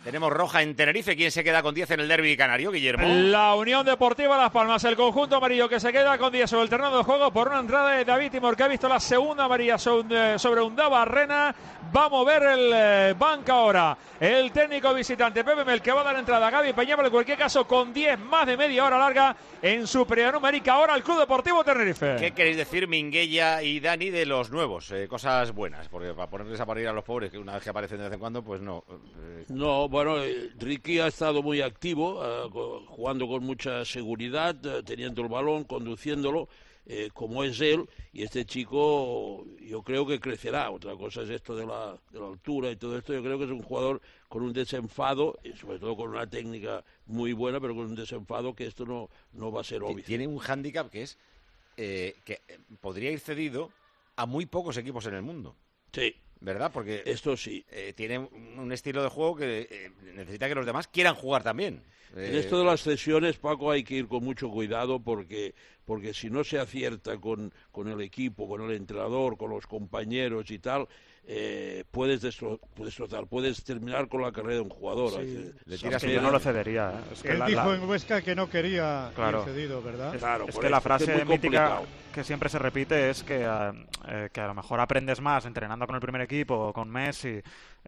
Tenemos roja en Tenerife. ¿Quién se queda con 10 en el derbi canario, Guillermo? La Unión Deportiva Las Palmas, el conjunto amarillo que se queda con 10 sobre el terreno de juego por una entrada de David Timor, que ha visto la segunda amarilla sobre Undava Barrena. Va a mover el banca ahora el técnico visitante Pepe Mel, que va a dar entrada a Gaby Peña, en cualquier caso con 10, más de media hora larga en superioridad numérica ahora el Club Deportivo Tenerife. ¿Qué queréis decir, Minguella y Dani, de los nuevos? Cosas buenas, porque para ponerles a parir a los pobres, que una vez que aparecen de vez en cuando, pues no. No, bueno, Ricky ha estado muy activo, jugando con mucha seguridad, teniendo el balón, conduciéndolo, como es él, y este chico yo creo que crecerá. Otra cosa es esto de la altura y todo esto. Yo creo que es un jugador con un desenfado, y sobre todo con una técnica muy buena, pero con un desenfado que esto no va a ser obvio. Tiene un hándicap que es que podría ir cedido a muy pocos equipos en el mundo. Sí. ¿Verdad? Porque esto sí. Tiene un estilo de juego que necesita que los demás quieran jugar también. En esto de las cesiones, Paco, hay que ir con mucho cuidado porque si no se acierta con el equipo, con el entrenador, con los compañeros y tal, puedes destrozar, puedes terminar con la carrera de un jugador. Sí. Yo no lo cedería. Es que él dijo en Huesca que no quería ir cedido, ¿verdad? Claro, es que la frase mítica que siempre se repite es que a lo mejor aprendes más entrenando con el primer equipo, con Messi,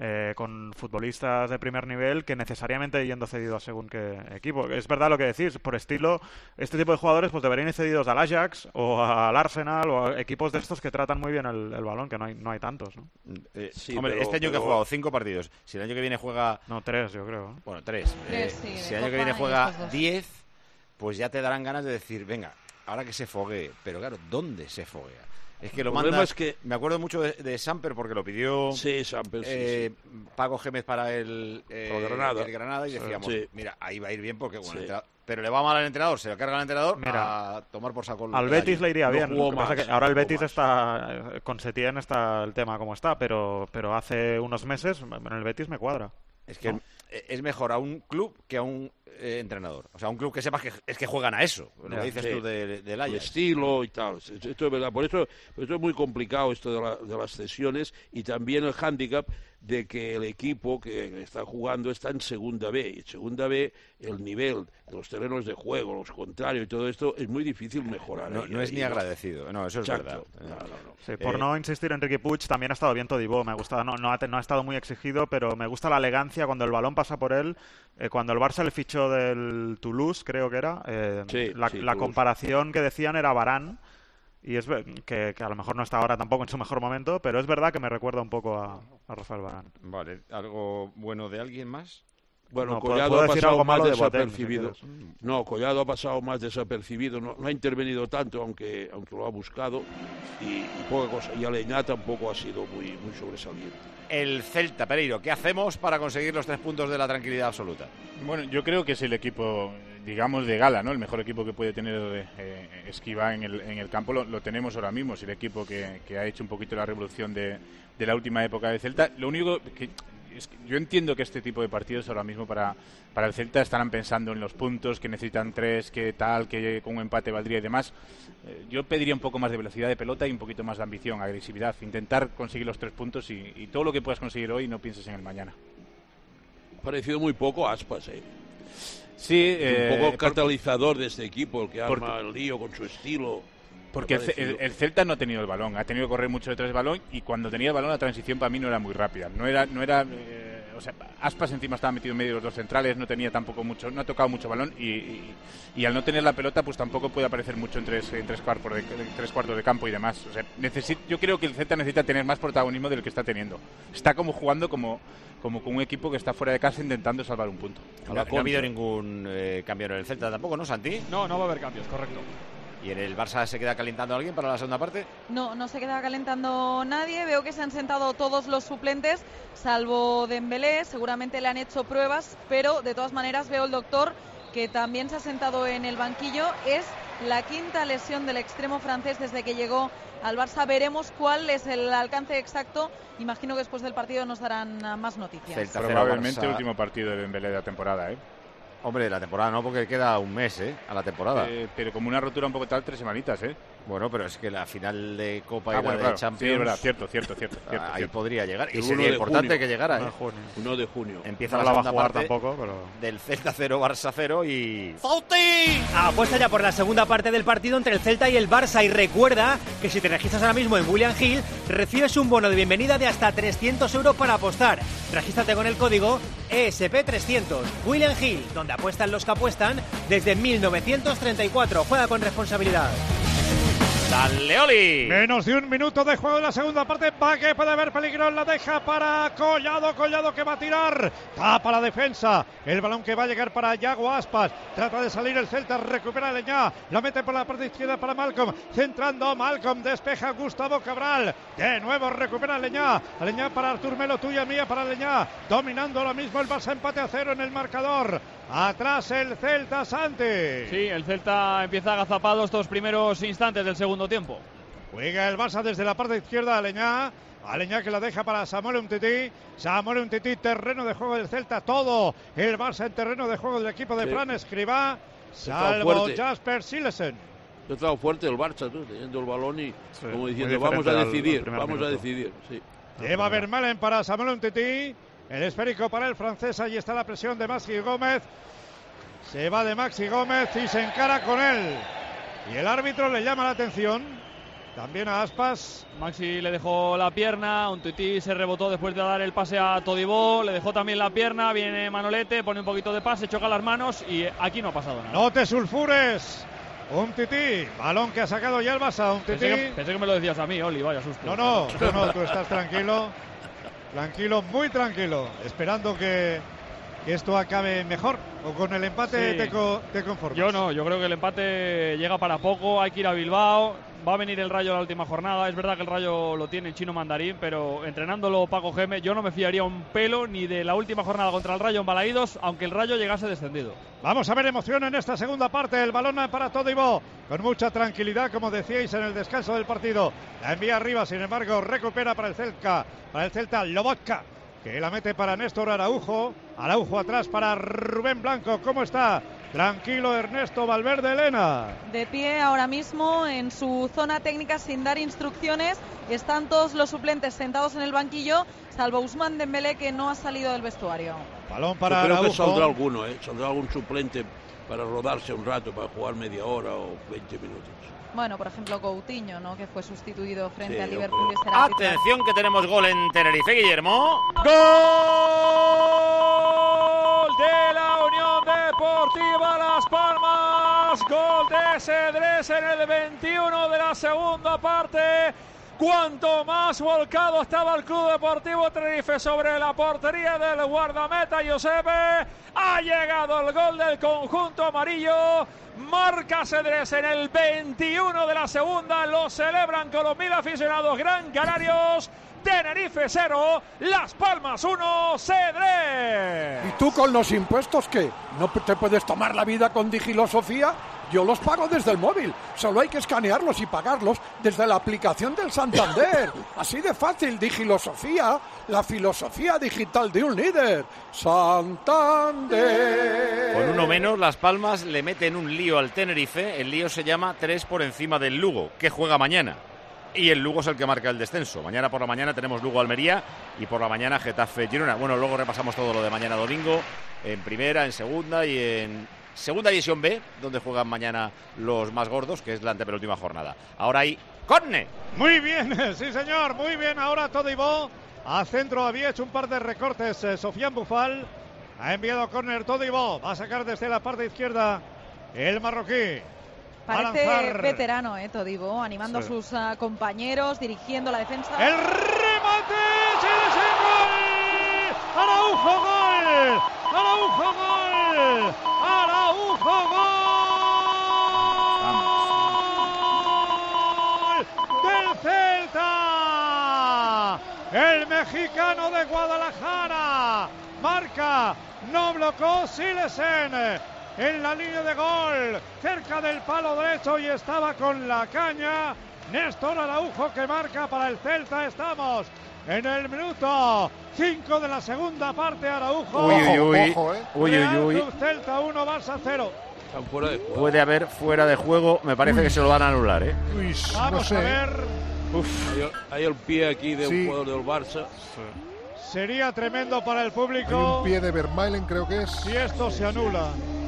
con futbolistas de primer nivel, que necesariamente yendo cedido a según qué equipo. Es verdad lo que decís, por estilo, este tipo de jugadores pues deberían ir cedidos al Ajax o al Arsenal o a equipos de estos que tratan muy bien el balón, que no hay tantos, ¿no? Sí, hombre, este año que ha jugado 5 partidos, si el año que viene juega... No, 3 yo creo. Bueno, 3. Sí, si el año que viene juega 10, pues ya te darán ganas de decir, venga, ahora que se foguee. Pero claro, ¿dónde se foguea? Es que lo manda... Me acuerdo mucho de Samper porque lo pidió Samper, Paco Gémez para el Granada y decíamos, mira, ahí va a ir bien porque pero le va mal al entrenador, se lo carga al entrenador, a tomar por saco. Al Betis le iría bien. Lo que pasa que ahora el Betis está con Setién, está el tema como está, pero hace unos meses en el Betis me cuadra. Es que es mejor a un club que a un entrenador. O sea, un club que sepas que es que juegan a eso. Lo que dices tú del Ajax. El estilo y tal. Esto es verdad. Por eso es muy complicado esto de las cesiones y también el hándicap de que el equipo que está jugando está en segunda B. Y en segunda B el nivel de los terrenos de juego, los contrarios y todo esto es muy difícil mejorar. No es ni agradecido. No, eso es verdad. Sí, por no insistir en Riqui Puig, también ha estado bien Todibo. Me gusta, no ha estado muy exigido, pero me gusta la elegancia cuando el balón pasa por él. Cuando el Barça le fichó del Toulouse, creo que era, la comparación que decían era Varane. Y es que a lo mejor no está ahora tampoco en su mejor momento, pero es verdad que me recuerda un poco a Rafael Varane. Vale, ¿algo bueno de alguien más? Bueno, Collado ha pasado más desapercibido. No, Collado ha pasado más desapercibido. No ha intervenido tanto, aunque lo ha buscado. Y poca cosa. Y Aleñá tampoco ha sido muy sobresaliente. El Celta, Pereiro, ¿qué hacemos para conseguir los 3 puntos de la tranquilidad absoluta? Bueno, yo creo que es el equipo, digamos, de gala, ¿no? El mejor equipo que puede tener Escribá en el campo lo tenemos ahora mismo. Es el equipo que ha hecho un poquito la revolución de la última época de Celta. Lo único que yo entiendo que este tipo de partidos ahora mismo para el Celta estarán pensando en los puntos, que necesitan 3, que tal, que con un empate valdría y demás. Yo pediría un poco más de velocidad de pelota y un poquito más de ambición, agresividad, intentar conseguir los 3 puntos y todo lo que puedas conseguir hoy, no pienses en el mañana. Ha parecido muy poco Aspas, Sí, un poco catalizador de este equipo, el que arma el lío con su estilo. Porque el Celta no ha tenido el balón, ha tenido que correr mucho detrás del balón y cuando tenía el balón la transición para mí no era muy rápida. O sea, Aspas encima estaba metido en medio de los 2 centrales, no ha tocado mucho balón y al no tener la pelota pues tampoco puede aparecer mucho en tres cuartos de campo y demás. O sea, yo creo que el Celta necesita tener más protagonismo del que está teniendo. Está como jugando como con un equipo que está fuera de casa intentando salvar un punto. No ha habido ningún cambio en el Celta tampoco, ¿no, Santi? No va a haber cambios, correcto. ¿Y en el Barça se queda calentando alguien para la segunda parte? No se queda calentando nadie. Veo que se han sentado todos los suplentes, salvo Dembélé. Seguramente le han hecho pruebas, pero de todas maneras veo el doctor que también se ha sentado en el banquillo. Es la 5ª lesión del extremo francés desde que llegó al Barça. Veremos cuál es el alcance exacto. Imagino que después del partido nos darán más noticias. Probablemente el último partido de Dembélé de la temporada, Hombre, la temporada no, porque queda un mes, a la temporada. Pero como una rotura un poco tal, 3 semanitas, Bueno, pero es que la final de Copa y la de Champions... Sí, es verdad, cierto. Ahí podría llegar. Y sería importante que llegara. 1 de junio. Empieza la segunda parte tampoco, pero... del Celta 0, Barça 0 y... ¡Fauti! Apuesta ya por la segunda parte del partido entre el Celta y el Barça. Y recuerda que si te registras ahora mismo en William Hill, recibes un bono de bienvenida de hasta 300 euros para apostar. Regístrate con el código ESP300. William Hill, donde apuestan los que apuestan desde 1934. Juega con responsabilidad. ¡Dale, Oli! Menos de 1 minuto de juego en la segunda parte. Va que puede haber peligro. La deja para Collado. Collado que va a tirar. Tapa la defensa. El balón que va a llegar para Yago Aspas. Trata de salir el Celta. Recupera Leñá. La mete por la parte izquierda para Malcolm. Centrando Malcolm. Despeja Gustavo Cabral. De nuevo recupera Leñá. Leñá para Artur Melo. Tuya mía para Leñá. Dominando ahora mismo el Barça. Empate a 0 en el marcador. Atrás el Celta, Santi. Sí, el Celta empieza agazapado estos primeros instantes del segundo tiempo. Juega el Barça desde la parte izquierda a Leñá. Aleñá que la deja para Samuel Umtiti. Samuel Umtiti, terreno de juego del Celta. Todo el Barça en terreno de juego del equipo de Fran Escribá. Salvo Jasper Silesen. Ha estado fuerte el Barça, teniendo el balón y como diciendo, vamos a decidir. Sí. Lleva Vermaelen para Samuel Umtiti. El esférico para el francés, ahí está la presión de Maxi Gómez. Se va de Maxi Gómez y se encara con él. Y el árbitro le llama la atención. También a Aspas. Maxi le dejó la pierna, Umtiti se rebotó después de dar el pase a Todibó, le dejó también la pierna, viene Manolete, pone un poquito de pase, choca las manos y aquí no ha pasado nada. No te sulfures. Umtiti, balón que ha sacado ya el Barça. Umtiti. Pensé que me lo decías a mí, Oli, vaya susto. No, tú estás tranquilo. Tranquilo, muy tranquilo, esperando que esto acabe mejor o con el empate te conformas. Yo creo que el empate llega para poco, hay que ir a Bilbao, va a venir el Rayo la última jornada, es verdad que el Rayo lo tiene en Chino Mandarín, pero entrenándolo Paco Gémez, yo no me fiaría un pelo ni de la última jornada contra el Rayo en Balaídos, aunque el Rayo llegase descendido. Vamos a ver emoción en esta segunda parte, el balón para Todibó, con mucha tranquilidad, como decíais en el descanso del partido, la envía arriba, sin embargo, recupera para el Celta Lobotka, que la mete para Néstor Araujo atrás para Rubén Blanco. ¿Cómo está? Tranquilo Ernesto Valverde Elena. De pie ahora mismo en su zona técnica sin dar instrucciones. Están todos los suplentes sentados en el banquillo, salvo Ousmane Dembélé, que no ha salido del vestuario. Balón para Araujo. Creo que saldrá alguno, saldrá algún suplente para rodarse un rato, para jugar media hora o 20 minutos. Bueno, por ejemplo, Coutinho, ¿no?, que fue sustituido frente a Liverpool. Y será Atención, que tenemos gol en Tenerife, Guillermo. ¡Gol de la Unión Deportiva Las Palmas! Gol de Cedrés en el 21 de la segunda parte. Cuanto más volcado estaba el Club Deportivo Tenerife sobre la portería del guardameta Giuseppe. Ha llegado el gol del conjunto amarillo. Marca Cedrés en el 21 de la segunda. Lo celebran con los 1000 aficionados gran canarios. Tenerife 0, Las Palmas 1, Cedrés. ¿Y tú con los impuestos qué? ¿No te puedes tomar la vida con Digilosofía? Yo los pago desde el móvil. Solo hay que escanearlos y pagarlos desde la aplicación del Santander. Así de fácil, Digilosofía, la filosofía digital de un líder. Santander. Con uno menos, Las Palmas le meten un lío al Tenerife. El lío se llama 3 por encima del Lugo, que juega mañana. Y el Lugo es el que marca el descenso. Mañana por la mañana tenemos Lugo-Almería y por la mañana Getafe-Girona. Bueno, luego repasamos todo lo de mañana domingo, en primera, en segunda y en segunda división B, donde juegan mañana los más gordos, que es la antepenúltima jornada. Ahora hay córner. Muy bien, sí señor, muy bien. Ahora Todibó a centro, había hecho un par de recortes Sofiane Boufal. Ha enviado córner Todibó, va a sacar desde la parte izquierda el marroquí. Parece veterano, Todibó, animando a sus compañeros, dirigiendo la defensa. ¡El remate! ¡Gol! ¡Araujo, gol! ¡Araujo, gol! ¡Araujo, gol! ¡Del Celta! El mexicano de Guadalajara marca, no blocó Silesen en la línea de gol, cerca del palo derecho, y estaba con la caña Néstor Araujo, que marca para el Celta. Estamos en el minuto 5 de la segunda parte. Araujo. Uy. Club Celta 1, Barça 0. fuera de juego. Puede haber fuera de juego. Me parece que se lo van a anular, ¿eh? Uy, Vamos no sé. a ver. Hay el pie aquí de Sí. un jugador del Barça. Sería tremendo para el Hay público un pie de Vermaelen, creo que es. si esto se anula.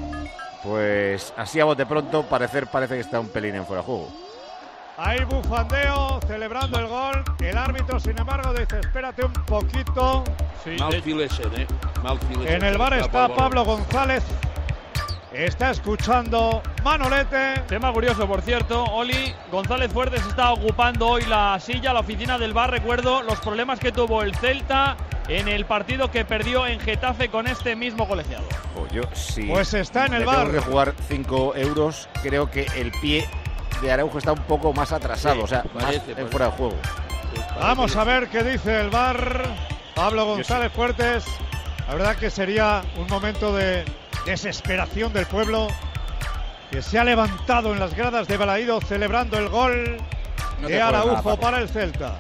Pues así a bote pronto parece que está un pelín en fuera de juego. Hay bufandeo celebrando el gol. El árbitro, sin embargo, dice: espérate un poquito. Mal Filesen, Mal Filesen. En el bar está Pablo González. Está escuchando Manolete. Tema curioso, por cierto, Oli, González Fuertes está ocupando hoy la silla, la oficina del VAR. Recuerdo los problemas que tuvo el Celta en el partido que perdió en Getafe con este mismo colegiado. Pues está en el VAR. VAR. Tengo que jugar 5 euros. Creo que el pie de Araujo está un poco más atrasado, Sí, o sea, parece. en fuera de juego. Vamos a ver qué dice el VAR. Pablo González Fuertes. La verdad que sería un momento de desesperación del pueblo, que se ha levantado en las gradas de Balaído celebrando el gol de Araujo para el Celta.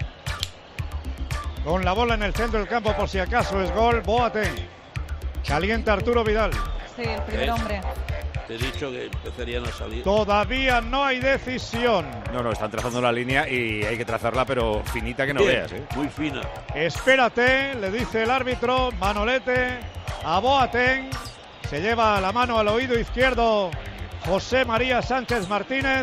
Con la bola en el centro del campo, por si acaso es gol. Boateng. Calienta Arturo Vidal. Sí, el primer hombre. Te he dicho que empezarían a salir. Todavía no hay decisión. No, están trazando la línea y hay que trazarla, pero finita que no Bien, veas, ¿eh? Muy fina. Espérate, le dice el árbitro Manolete a Boateng. Se lleva la mano al oído izquierdo José María Sánchez Martínez.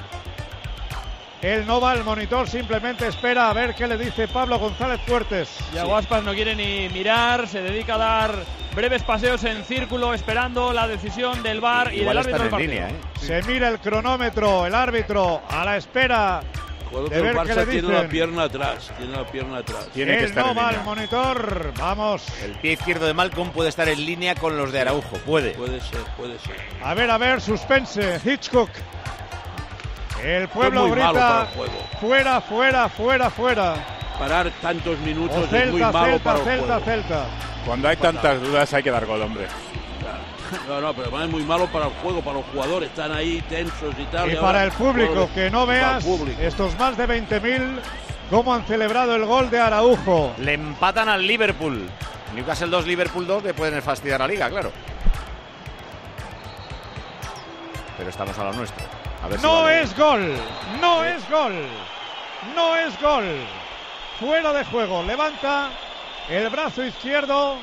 Él no va al monitor, simplemente espera a ver qué le dice Pablo González Fuertes. Y Aguaspas no quiere ni mirar, se dedica a dar breves paseos en círculo esperando la decisión del VAR y del árbitro del partido. Línea, ¿eh? Se mira el cronómetro, el árbitro a la espera de ver qué le tiene la dicen. pierna atrás. Tiene la pierna atrás. Tiene que Él estar no en va línea. al monitor, vamos. El pie izquierdo de Malcolm puede estar en línea con los de Araujo, puede. Puede ser. A ver, suspense, Hitchcock. El pueblo Esto es muy malo para grita el juego. fuera. Parar tantos minutos O es muy malo para el juego. Celta. Cuando hay tantas dudas hay que dar gol, hombre. No, pero es muy malo para el juego, para los jugadores. Están ahí tensos y tal. Y ahora, para el público, bueno, que no para el veas público. estos más de 20.000 cómo han celebrado el gol de Araujo. Le empatan al Liverpool. Newcastle 2, Liverpool 2, le pueden fastidiar la liga, claro. Pero estamos a lo nuestro. A ver si No vale. es gol, no es gol. Fuera de juego, levanta el brazo izquierdo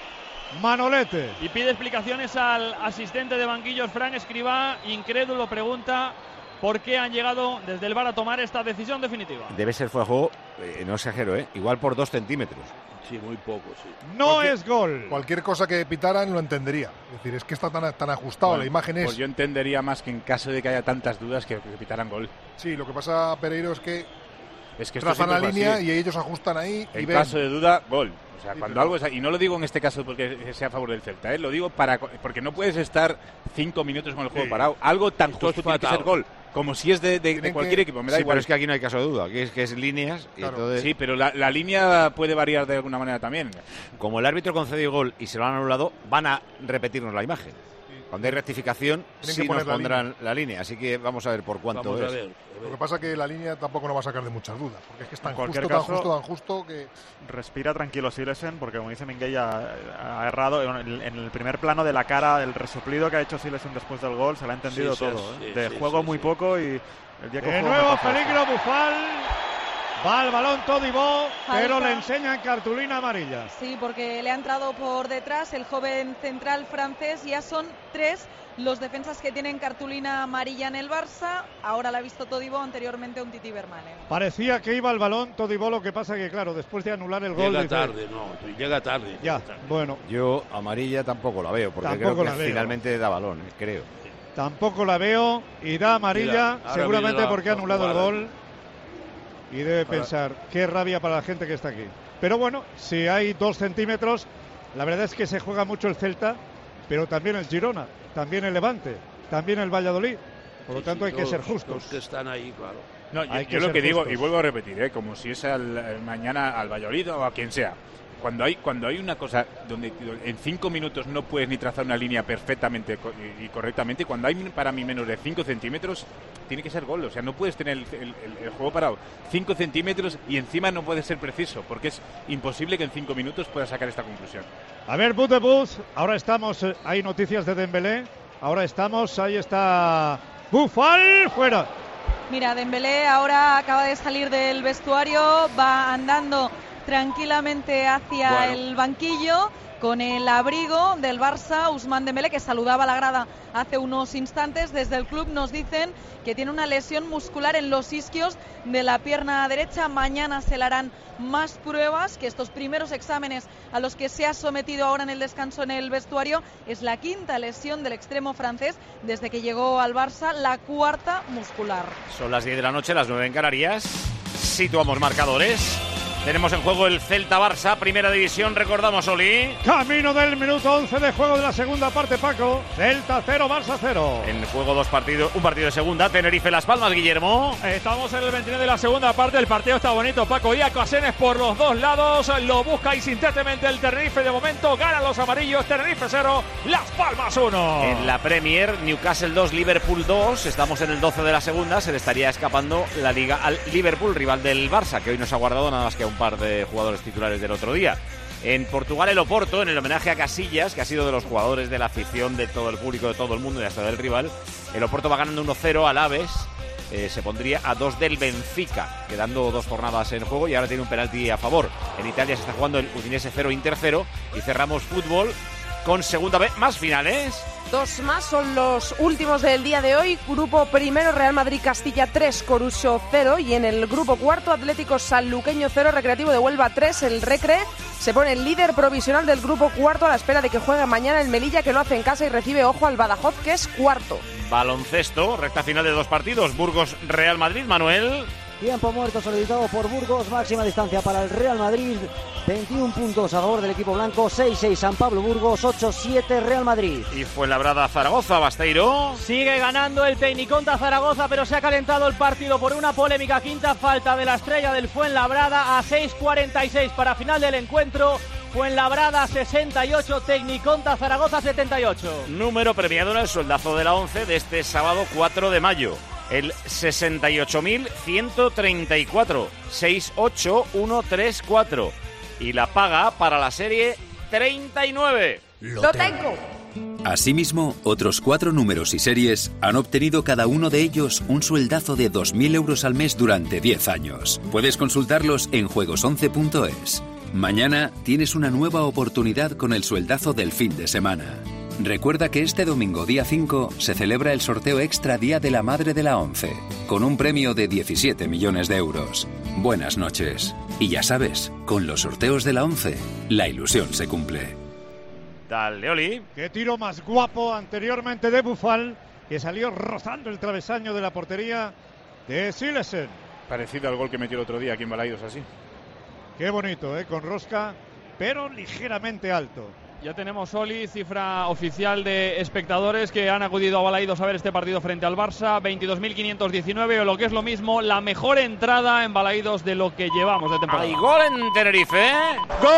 Manolete. Y pide explicaciones al asistente de banquillos, Fran Escribá, incrédulo, pregunta por qué han llegado desde el VAR a tomar esta decisión definitiva. Debe ser fuera de juego, no exagero, igual por 2 centímetros. Sí, muy poco, sí. No es gol. Cualquier cosa que pitaran lo entendería. Es decir, es que está tan ajustado, Bueno, la imagen es... Pues yo entendería más que en caso de que haya tantas dudas que pitaran gol. Sí, lo que pasa, Pereiro, es que Es que esto trazan la siempre fue línea así. y ellos ajustan ahí y En ven. caso de duda, gol. O sea, Sí, cuando pero- algo es, y no lo digo en este caso porque sea a favor del Celta, lo digo porque no puedes estar 5 minutos con el juego Sí. parado. Algo tan Esto justo es tiene que fatal. ser gol, como si es de Tienen cualquier que- equipo. Me da Sí, igual. pero es que aquí no hay caso de duda, aquí es líneas y Claro. entonces, Sí, pero la línea puede variar de alguna manera también. como el árbitro concedió gol y se lo han anulado, van a repetirnos la imagen. Cuando hay rectificación, Tienen sí que nos poner la pondrán la línea, así que vamos a ver por cuánto Vamos a es. ver. Lo que pasa es que la línea tampoco nos va a sacar de muchas dudas, porque es que es tan En cualquier justo, caso- tan justo que... Respira tranquilo Silesen, porque como dice Minguella, ha errado en el primer plano de la cara, el resoplido que ha hecho Silesen después del gol, se le ha entendido Sí, sí, todo. sí, De sí, juego sí, muy sí. poco y el día que De juego nuevo me pasa peligro Bufal. Va al balón Todibó, pero Falta. le enseñan cartulina amarilla. Sí, porque le ha entrado por detrás el joven central francés. Ya son 3 los defensas que tienen cartulina amarilla en el Barça. Ahora la ha visto Todibo, anteriormente un Titi Vermaelen. Parecía que iba al balón Todibó, lo que pasa que claro, después de anular el gol... Llega dice, tarde, llega tarde. Ya, bueno, Yo amarilla tampoco la veo, porque Tampoco creo la que veo. finalmente da balón, creo. tampoco la veo y da amarilla, Mira, ahora seguramente viene la- porque ha la anulado el jugada. gol. Y debe pensar, qué rabia para la gente que está aquí. Pero bueno, si hay 2 centímetros, la verdad es que se juega mucho el Celta, pero también el Girona, también el Levante, también el Valladolid. Por lo tanto hay que ser justos. Los que están ahí, claro. No, Hay yo que lo ser que digo, justos. y vuelvo a repetir, como si es mañana al Valladolid o a quien sea. Cuando hay una cosa donde en 5 minutos no puedes ni trazar una línea perfectamente y correctamente, cuando hay para mí menos de 5 centímetros, tiene que ser gol. O sea, no puedes tener el juego parado 5 centímetros y encima no puede ser preciso, porque es imposible que en 5 minutos puedas sacar esta conclusión. A ver, Boot de Booth, ahora estamos, hay noticias de Dembélé, Ahora estamos, ahí está Boufal, fuera. Mira, Dembélé ahora acaba de salir del vestuario, va andando tranquilamente hacia el banquillo con el abrigo del Barça. Ousmane Dembélé, que saludaba a la grada hace unos instantes. Desde el club nos dicen que tiene una lesión muscular en los isquios de la pierna derecha. Mañana se le harán más pruebas, que estos primeros exámenes a los que se ha sometido ahora en el descanso en el vestuario es la quinta lesión del extremo francés desde que llegó al Barça, la cuarta muscular. Son las 10 de la noche, las 9 en Canarias. Situamos marcadores. Tenemos en juego el Celta-Barça, primera división, recordamos, Oli. Camino del minuto 11 de juego de la segunda parte, Paco. Celta 0, Barça 0. En juego un partido de segunda, Tenerife-Las Palmas, Guillermo. Estamos en el 29 de la segunda parte, el partido está bonito, Paco. Y ocasiones por los dos lados, lo busca insistentemente el Tenerife. De momento ganan los amarillos, Tenerife 0, Las Palmas 1. En la Premier, Newcastle 2, Liverpool 2. Estamos en el 12 de la segunda, se le estaría escapando la liga al Liverpool, rival del Barça, que hoy nos ha guardado nada más que un par de jugadores titulares del otro día. En Portugal, el Oporto, en el homenaje a Casillas, que ha sido de los jugadores de la afición, de todo el público, de todo el mundo y hasta del rival. El Oporto va ganando 1-0 al Aves, se pondría a 2 del Benfica, quedando 2 jornadas en juego y ahora tiene un penalti a favor. En Italia se está jugando el Udinese 0, Inter 0 y cerramos fútbol con segunda vez más finales. 2 más son los últimos del día de hoy. Grupo primero, Real Madrid-Castilla 3, Coruso 0. Y en el grupo cuarto, Atlético Sanluqueño 0, Recreativo de Huelva 3. El Recre se pone el líder provisional del grupo cuarto a la espera de que juegue mañana el Melilla, que lo hace en casa y recibe, ojo, al Badajoz, que es cuarto. Baloncesto, recta final de 2 partidos. Burgos-Real Madrid, Manuel. Tiempo muerto solicitado por Burgos, máxima distancia para el Real Madrid, 21 puntos a favor del equipo blanco, 6-6 San Pablo Burgos, 8-7 Real Madrid. Y Fuenlabrada-Zaragoza, Basteiro. Sigue ganando el Tecniconta Zaragoza, pero se ha calentado el partido por una polémica quinta falta de la estrella del Fuenlabrada a 6:46 para final del encuentro. Fuenlabrada 68, Tecniconta Zaragoza 78. Número premiado en el sueldazo de la 11 de este sábado 4 de mayo. El 68.134, 68134. Y la paga para la serie 39. ¡Lo tengo! Asimismo, otros 4 números y series han obtenido cada uno de ellos un sueldazo de 2.000 euros al mes durante 10 años. Puedes consultarlos en juegos11.es. Mañana tienes una nueva oportunidad con el sueldazo del fin de semana. Recuerda que este domingo, día 5, se celebra el sorteo extra Día de la Madre de la 11, con un premio de 17 millones de euros. Buenas noches. Y ya sabes, con los sorteos de la 11, la ilusión se cumple. Dale, Oli. Qué tiro más guapo anteriormente de Boufal, que salió rozando el travesaño de la portería de Silesen. Parecido al gol que metió el otro día aquí en Balaidos, así. Qué bonito, con rosca, pero ligeramente alto. Ya tenemos, Oli, cifra oficial de espectadores que han acudido a Balaidos a ver este partido frente al Barça. 22.519, o lo que es lo mismo, la mejor entrada en Balaidos de lo que llevamos de temporada. Hay gol en Tenerife. ¡Gol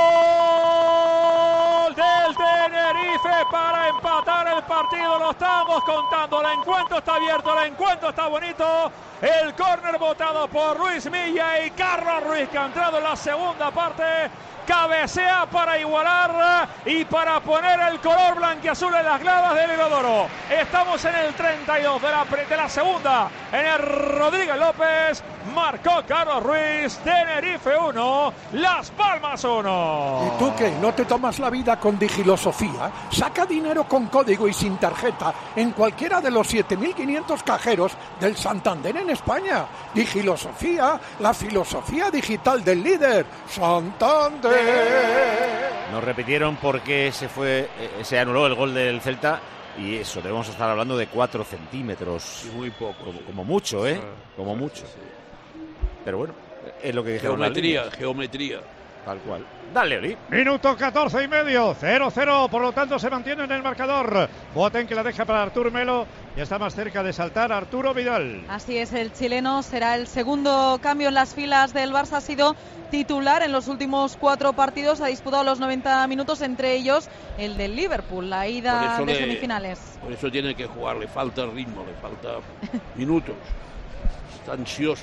del Tenerife para empatar el partido! Lo estamos contando. El encuentro está abierto, el encuentro está bonito. El córner botado por Luis Milla y Carlos Ruiz, que ha entrado en la segunda parte. Cabecea para igualar y para poner el color blanquiazul en las gradas del Inodoro. Estamos en el 32 de la segunda. En el Rodríguez López marcó Carlos Ruiz. Tenerife 1, Las Palmas 1. ¿Y tú qué? ¿No te tomas la vida con Digilosofía? Saca dinero con código y sin tarjeta en cualquiera de los 7.500 cajeros del Santander en España. Digilosofía, la filosofía digital del líder. Santander. Nos repitieron porque se anuló el gol del Celta. Y eso, debemos estar hablando de 4 centímetros. Y muy poco. Como mucho, como mucho. Pero bueno, es lo que dijeron. Geometría. Tal cual. Dale, Oli. Minuto 14 y medio, 0-0, por lo tanto se mantiene en el marcador. Boateng, que la deja para Artur Melo, ya está más cerca de saltar Arturo Vidal. Así es, el chileno será el segundo cambio en las filas del Barça. Ha sido titular en los últimos 4 partidos, ha disputado los 90 minutos, entre ellos el del Liverpool, la ida de semifinales. Por eso tiene que jugar, le falta ritmo, le falta minutos, está ansioso.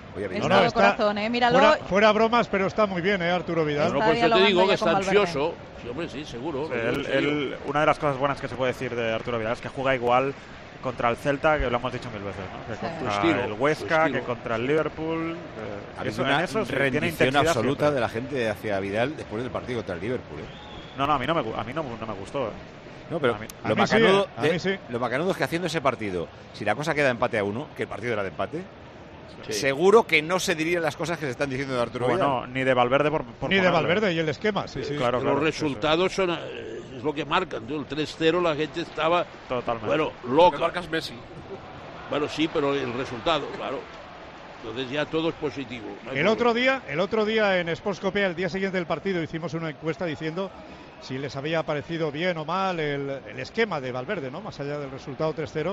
Oye, no, está, corazón, míralo. Fuera bromas, pero está muy bien, Arturo Vidal. No, pues yo te digo que está ansioso. Sí, hombre, sí, seguro. Una de las cosas buenas que se puede decir de Arturo Vidal es que juega igual contra el Celta, que lo hemos dicho mil veces, ¿no? Que contra el Huesca, que contra el Liverpool. Una rendición absoluta siempre de la gente hacia Vidal después del partido contra el Liverpool. No, a mí no me gustó. No, pero lo macanudo es que haciendo ese partido, si la cosa queda empate a 1, que el partido era de empate, seguro que no se dirían las cosas que se están diciendo de Arturo Vidal. No, ni de Valverde ni de Valverde y el esquema, sí. Claro, los resultados son es lo que marcan. El 3-0 la gente estaba totalmente, bueno, loca. Lo marcas Messi. Bueno, sí, pero el resultado, claro. Entonces ya todo es positivo. El otro día en Sportscopia, el día siguiente del partido, hicimos una encuesta diciendo si les había parecido bien o mal el esquema de Valverde, ¿no? Más allá del resultado 3-0.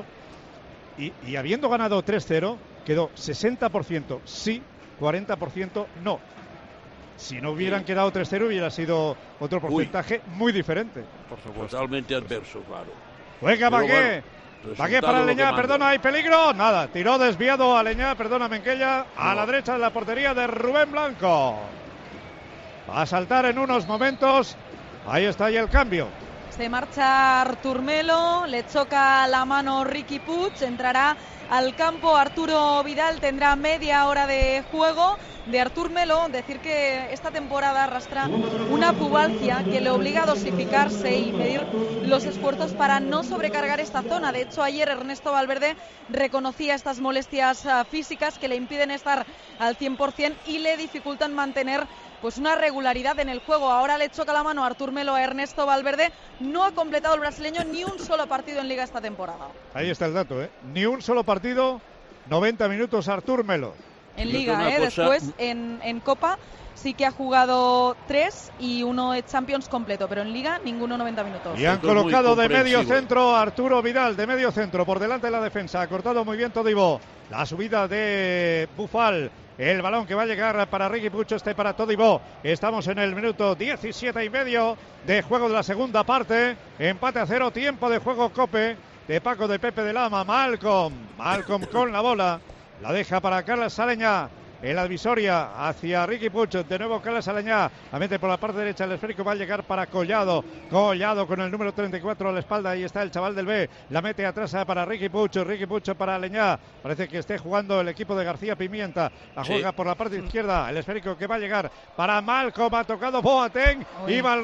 Y habiendo ganado 3-0, quedó 60% sí, 40% no. Si no hubieran quedado 3-0, hubiera sido otro porcentaje muy diferente. Por supuesto. Totalmente adverso, claro. Venga, Baqué. Baqué para Aleñá, perdona, hay peligro. Nada, tiró desviado Aleñá, perdona, Menquella. A la derecha de la portería de Rubén Blanco. Va a saltar en unos momentos. Ahí está ya el cambio. Se marcha Artur Melo, le choca la mano Riqui Puig, entrará al campo Arturo Vidal, tendrá media hora de juego. De Artur Melo, decir que esta temporada arrastra una pubalgia que le obliga a dosificarse y medir los esfuerzos para no sobrecargar esta zona. De hecho, ayer Ernesto Valverde reconocía estas molestias físicas que le impiden estar al 100% y le dificultan mantener pues una regularidad en el juego. Ahora le choca la mano a Artur Melo a Ernesto Valverde. No ha completado el brasileño ni un solo partido en Liga esta temporada. Ahí está el dato, ni un solo partido, 90 minutos Artur Melo. En Liga, después en Copa sí que ha jugado 3 y 1 de Champions completo, pero en Liga ninguno 90 minutos. Y han colocado de medio centro a Arturo Vidal, de medio centro, por delante de la defensa. Ha cortado muy bien Todibo. La subida de Bufal. El balón que va a llegar para Riqui Puig, para Todibo. Estamos en el minuto 17 y medio de juego de la segunda parte. Empate a 0, tiempo de juego Cope de Paco de Pepe de Lama. Malcom con la bola. La deja para Carlos Aleñá. En la divisoria hacia Riqui Puig. De nuevo Carlos Aleñá. La mete por la parte derecha. El esférico va a llegar para Collado. Collado con el número 34 a la espalda. Ahí está el chaval del B. La mete atrás para Riqui Puig. Riqui Puig para Aleñá. Parece que esté jugando el equipo de García Pimienta. La juega por la parte izquierda. El esférico que va a llegar para Malcom. Ha tocado Boateng. Y va el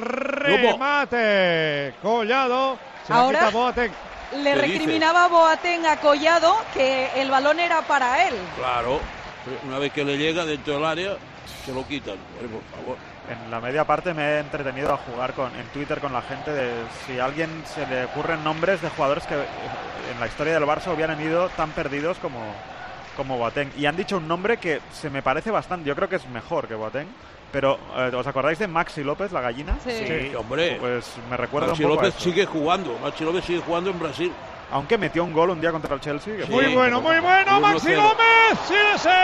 remate. Collado. Se la quita Boateng. Le recriminaba Boateng a Collado que el balón era para él. Claro, una vez que le llega dentro del área, se lo quitan. Por favor. En la media parte me he entretenido a jugar en Twitter con la gente de si a alguien se le ocurren nombres de jugadores que en la historia del Barça hubieran ido tan perdidos como Boateng. Y han dicho un nombre que se me parece bastante, yo creo que es mejor que Boateng. Pero, ¿os acordáis de Maxi López, la gallina? Sí, hombre. Pues me recuerda Maxi un poco López a eso. Maxi López sigue jugando en Brasil. Aunque metió un gol un día contra el Chelsea. Que muy bueno, Maxi López. ¡Sí!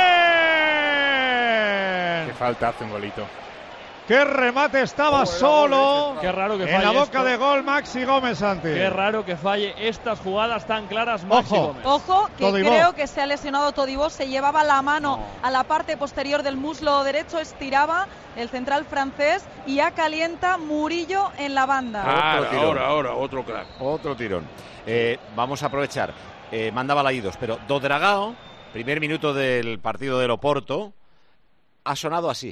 Qué falta hace un golito. ¡Qué remate! Estaba solo. Qué raro que falle en la boca esto. de gol Maxi Gómez, Santi. Qué raro que falle estas jugadas tan claras Maxi Gómez. Ojo, que Todibo. Creo que se ha lesionado Todibo. Se llevaba la mano a la parte posterior del muslo derecho, estiraba el central francés y ya calienta Murillo en la banda. Ahora, otro crack. Otro tirón. Vamos a aprovechar. Mandaba Balaídos, pero Dodragao, primer minuto del partido del Oporto, ha sonado así.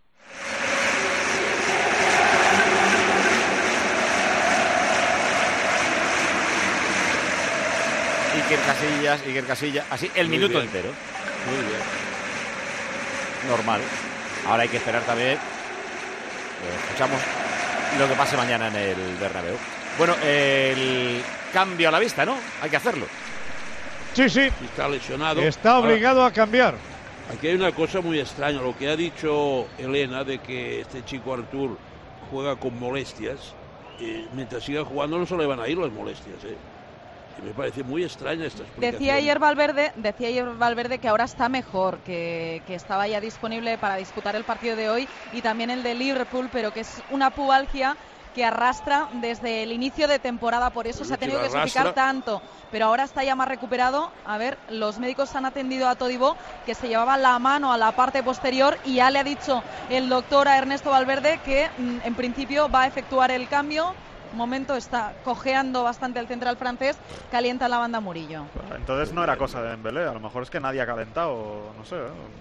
Iker Casillas, así el minuto entero. Muy bien. Normal. Ahora hay que esperar también. Escuchamos lo que pase mañana en el Bernabéu. Bueno, el cambio a la vista, ¿no? Hay que hacerlo. Sí. Está lesionado. Está obligado a cambiar. Aquí hay una cosa muy extraña. Lo que ha dicho Elena de que este chico Artur juega con molestias. Mientras siga jugando no se le van a ir las molestias, Me parece muy extraña esta explicación. Decía ayer Valverde que ahora está mejor, que estaba ya disponible para disputar el partido de hoy y también el de Liverpool, pero que es una pubalgia que arrastra desde el inicio de temporada, por eso se ha tenido que suplicar tanto, pero ahora está ya más recuperado. A ver, los médicos han atendido a Todibo, que se llevaba la mano a la parte posterior, y ya le ha dicho el doctor a Ernesto Valverde que en principio va a efectuar el cambio. Un momento, está cojeando bastante el central francés, calienta la banda Murillo. Entonces no era cosa de Dembélé, a lo mejor es que nadie ha calentado, no sé.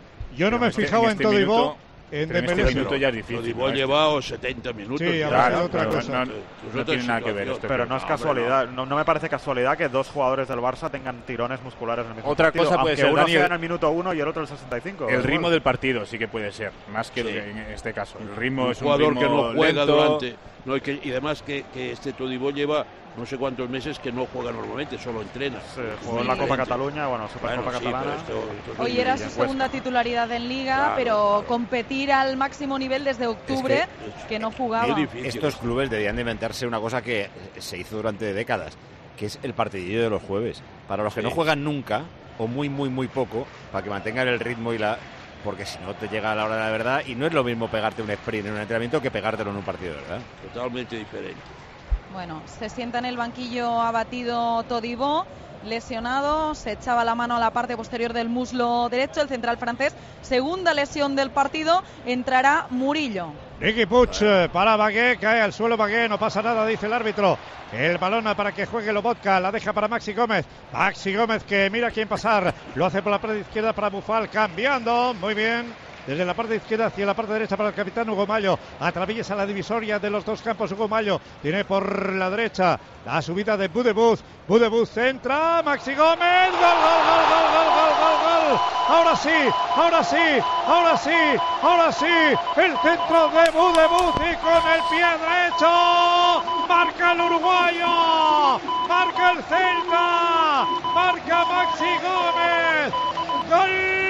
Yo no me he fijado en Todibo. En este minuto ya es difícil. Todibo ha llevado 70 minutos. Sí, claro, otra cosa. No tiene nada que ver esto. Pero no es casualidad, no me parece casualidad que dos jugadores del Barça tengan tirones musculares en el mismo otra partido, cosa puede ser, uno Daniel, sea en el minuto 1 y el otro en el 65. El ritmo del partido sí que puede ser, más que en este caso. El ritmo es un jugador ritmo que no juega lento. durante... No, y además que este Todibo lleva no sé cuántos meses que no juega normalmente, solo entrena. Sí, jugó en la Copa Cataluña, Supercopa Catalana. Hoy era su segunda titularidad en Liga, pero competir al máximo nivel desde octubre, que no jugaba. Estos clubes deberían de inventarse una cosa que se hizo durante décadas, que es el partidillo de los jueves. Para los que no juegan nunca, o muy poco, para que mantengan el ritmo porque si no te llega a la hora de la verdad, y no es lo mismo pegarte un sprint en un entrenamiento que pegártelo en un partido de verdad. Totalmente diferente. Bueno, se sienta en el banquillo abatido Todibo, lesionado, se echaba la mano a la parte posterior del muslo derecho, el central francés. Segunda lesión del partido, entrará Murillo. Riqui Puig para Bagué, cae al suelo Bagué, no pasa nada, dice el árbitro. El balón para que juegue Lobotka, la deja para Maxi Gómez. Maxi Gómez que mira quién pasar, lo hace por la parte izquierda para Bufal, cambiando, muy bien. Desde la parte izquierda hacia la parte derecha para el capitán Hugo Mallo. Atraviesa la divisoria de los dos campos Hugo Mallo. Tiene por la derecha la subida de Budebuz. Budebuz centra. Maxi Gómez. ¡Gol, gol, gol, gol, gol, gol, gol, gol! Ahora sí, ahora sí, ahora sí, ahora sí. El centro de Budebuz y con el pie derecho. Marca el uruguayo. Marca el Celta. Marca Maxi Gómez. ¡Gol!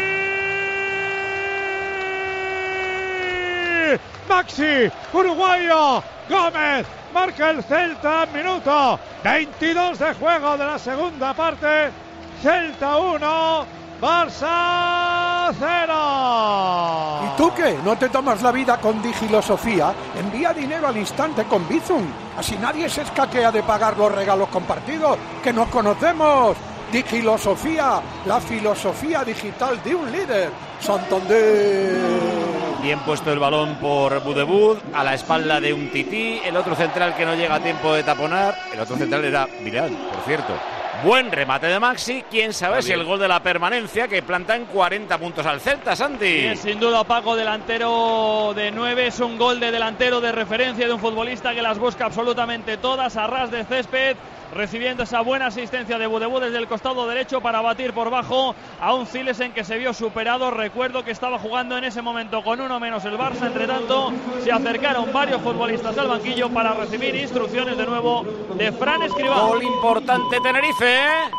Maxi, uruguayo, Gómez, marca el Celta, minuto 22 de juego de la segunda parte, Celta 1, Barça 0. ¿Y tú qué? ¿No te tomas la vida con Digilosofía? Envía dinero al instante con Bizum, así nadie se escaquea de pagar los regalos compartidos, que nos conocemos. Digilosofía, la filosofía digital de un líder. Santander. Bien puesto el balón por Budebuz, a la espalda de un tití, el otro central que no llega a tiempo de taponar, el otro central era Villar, por cierto. Buen remate de Maxi, quién sabe si el gol de la permanencia que planta en 40 puntos al Celta, Santi. Sí, sin duda, Paco, delantero de 9, es un gol de delantero de referencia de un futbolista que las busca absolutamente todas a ras de césped, recibiendo esa buena asistencia de Budebú desde el costado derecho para batir por bajo a un Cilesen que se vio superado. Recuerdo que estaba jugando en ese momento con uno menos el Barça. Entre tanto, se acercaron varios futbolistas al banquillo para recibir instrucciones de nuevo de Fran Escribá. Gol importante Tenerife.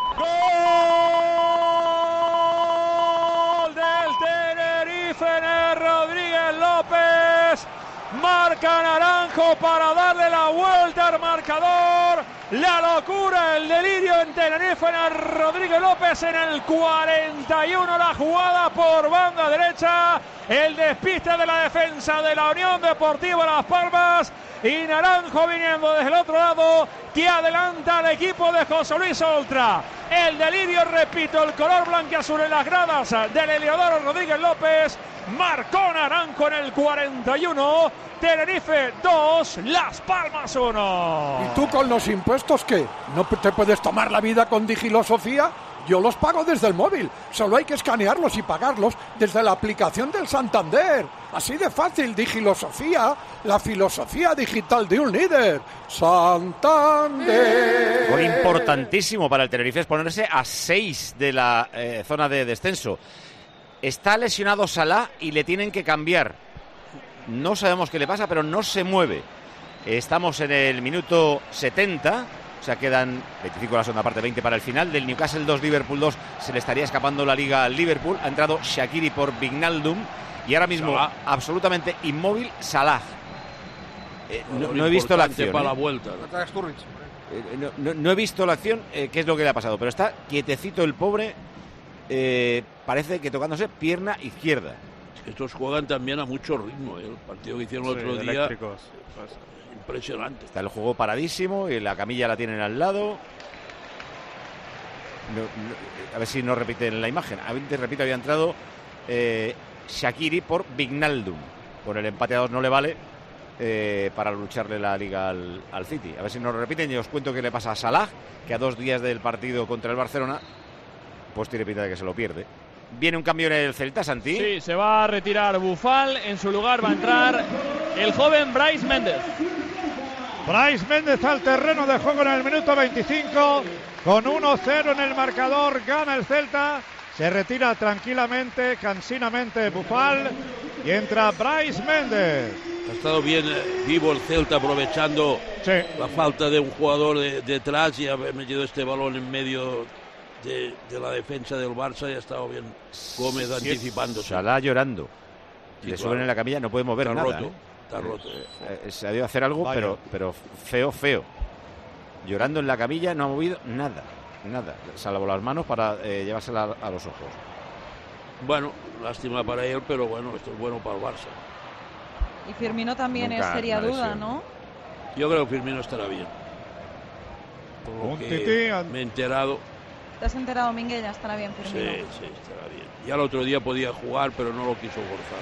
Gol del Tenerife, Rodríguez López. Marca Naranjo para darle la vuelta al marcador. La locura, el delirio en Tenerife, en Rodríguez López en el 41. La jugada por banda derecha. El despiste de la defensa de la Unión Deportiva Las Palmas. Y Naranjo viniendo desde el otro lado, que adelanta al equipo de José Luis Oltra. El delirio, repito, el color blanquiazul en las gradas del Heliodoro Rodríguez López. Marcó Naranjo en el 41. Tenerife 2, Las Palmas 1. ¿Y tú con los impuestos qué? ¿No te puedes tomar la vida con Digilosofía? Yo los pago desde el móvil. Solo hay que escanearlos y pagarlos desde la aplicación del Santander. Así de fácil, Digilosofía, la filosofía digital de un líder. Santander. Gol importantísimo para el Tenerife es ponerse a 6 de la zona de descenso. Está lesionado Salah y le tienen que cambiar. No sabemos qué le pasa, pero no se mueve. Estamos en el minuto 70. O sea, quedan 25 de la segunda parte, 20 para el final. Del Newcastle 2, Liverpool 2. Se le estaría escapando la liga al Liverpool. Ha entrado Shaqiri por Vignaldum. Y ahora mismo, Salah, absolutamente inmóvil, Salah. No he visto la acción. Para la vuelta. No he visto la acción, qué es lo que le ha pasado. Pero está quietecito el pobre. Parece que tocándose pierna izquierda. estos juegan también a mucho ritmo, ¿eh? El partido que hicieron el otro día, eléctricos. impresionante. Está el juego paradísimo y la camilla la tienen al lado. A ver si no repiten la imagen. Repito, había entrado Shaqiri por Wijnaldum. Por el empate a 2 no le vale para lucharle la liga al City. A ver si nos lo repiten y os cuento qué le pasa a Salah, que a 2 días del partido contra el Barcelona pues tiene pinta de que se lo pierde. Viene un cambio en el Celta, Santi. Sí, se va a retirar Bufal. En su lugar va a entrar el joven Brais Méndez. Brais Méndez al terreno de juego en el minuto 25. Con 1-0 en el marcador, gana el Celta. Se retira tranquilamente, cansinamente Bufal. Y entra Brais Méndez. Ha estado bien vivo el Celta, aprovechando la falta de un jugador detrás y haber metido este balón en medio de la defensa del Barça. Y ha estado bien Gómez anticipándose. Salah llorando. Sí, le suben en la camilla, no puede mover está nada. Roto, está roto. Se ha debido hacer algo, pero feo. Llorando en la camilla, no ha movido nada, salvo las manos para llevársela a los ojos. Bueno, lástima para él, pero bueno, esto es bueno para el Barça. Y Firmino también sería duda, ¿no? Yo creo que Firmino estará bien. Por lo que me he enterado. ¿Te has enterado, Minguella? Estará bien Firmino. Sí, estará bien. Ya el otro día podía jugar, pero no lo quiso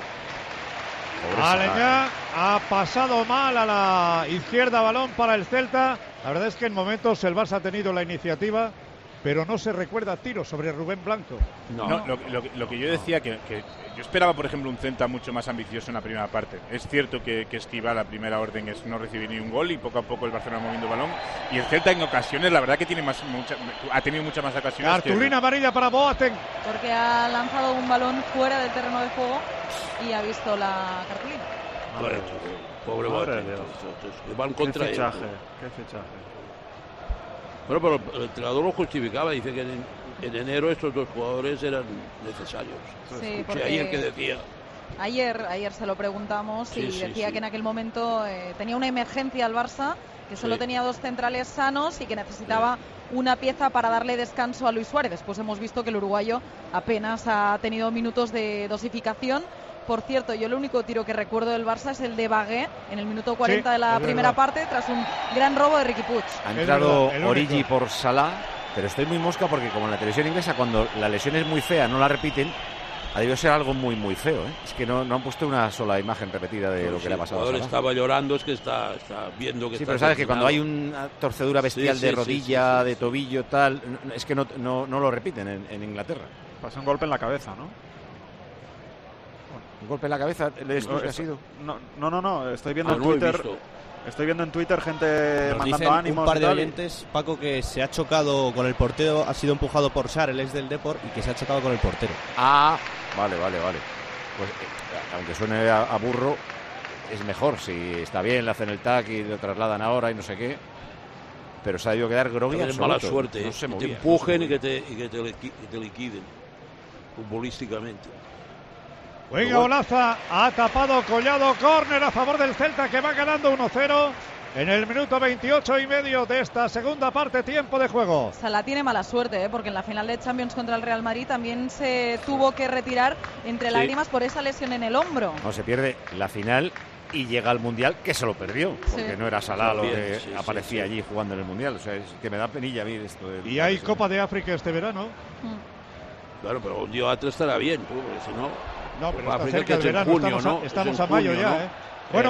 forzar. Aleñá ha pasado mal a la izquierda, balón para el Celta. La verdad es que en momentos el Barça ha tenido la iniciativa, pero no se recuerda tiros sobre Rubén Blanco. No, lo que yo decía, que yo esperaba, por ejemplo, un Celta mucho más ambicioso en la primera parte. Es cierto que Escribá, la primera orden es no recibir ni un gol y poco a poco el Barcelona moviendo balón. Y el Celta en ocasiones, la verdad que ha tenido muchas más ocasiones. Cartulina amarilla para Boateng. Porque ha lanzado un balón fuera del terreno de juego y ha visto la cartulina. Pobre Boateng. Van contra él. Qué fichaje. Bueno, pero el entrenador lo justificaba, dice que en enero estos dos jugadores eran necesarios. Sí, porque ayer que decía. Ayer se lo preguntamos y decía que en aquel momento tenía una emergencia al Barça, que solo tenía 2 centrales sanos y que necesitaba una pieza para darle descanso a Luis Suárez. Después hemos visto que el uruguayo apenas ha tenido minutos de dosificación. Por cierto, yo el único tiro que recuerdo del Barça es el de Bagué en el minuto 40 de la primera parte, tras un gran robo de Riqui Puig. Ha entrado Origi por Salah, pero estoy muy mosca porque como en la televisión inglesa, cuando la lesión es muy fea, no la repiten, ha debido ser algo muy feo, ¿eh? Es que no han puesto una sola imagen repetida de lo que le ha pasado a Salah. Estaba llorando, es que está viendo que sí, pero sabes que cuando hay una torcedura bestial de rodilla, de tobillo, tal, es que no lo repiten en Inglaterra. Pasó un golpe en la cabeza, ¿no? ¿Un golpe en la cabeza? ¿Qué ha sido? No. Estoy viendo en Twitter. Estoy viendo en Twitter gente mandando ánimos. Un par de oyentes, Paco, que se ha chocado con el portero, ha sido empujado por Sar, el ex del Depor, y que se ha chocado con el portero. Ah, vale. Pues aunque suene a burro, es mejor. Si está bien, le hacen el tac y lo trasladan ahora y no sé qué. Pero se ha debido quedar grogui absoluto. Mala suerte, no se movía, te empujen y que te liquiden futbolísticamente. Venga, Olaza, ha tapado Collado, córner a favor del Celta que va ganando 1-0 en el minuto 28 y medio de esta segunda parte, tiempo de juego. Salah tiene mala suerte, porque en la final de Champions contra el Real Madrid también se tuvo que retirar entre lágrimas por esa lesión en el hombro. No, se pierde la final y llega al Mundial, que se lo perdió, porque no era Salah lo que aparecía allí jugando en el Mundial. O sea, es que me da penilla a mí esto. Y hay Copa de África este verano. Claro, pero un día atrás estará bien, porque si no... No, pero está cerca del verano, estamos a mayo ya, ¿no? Bueno,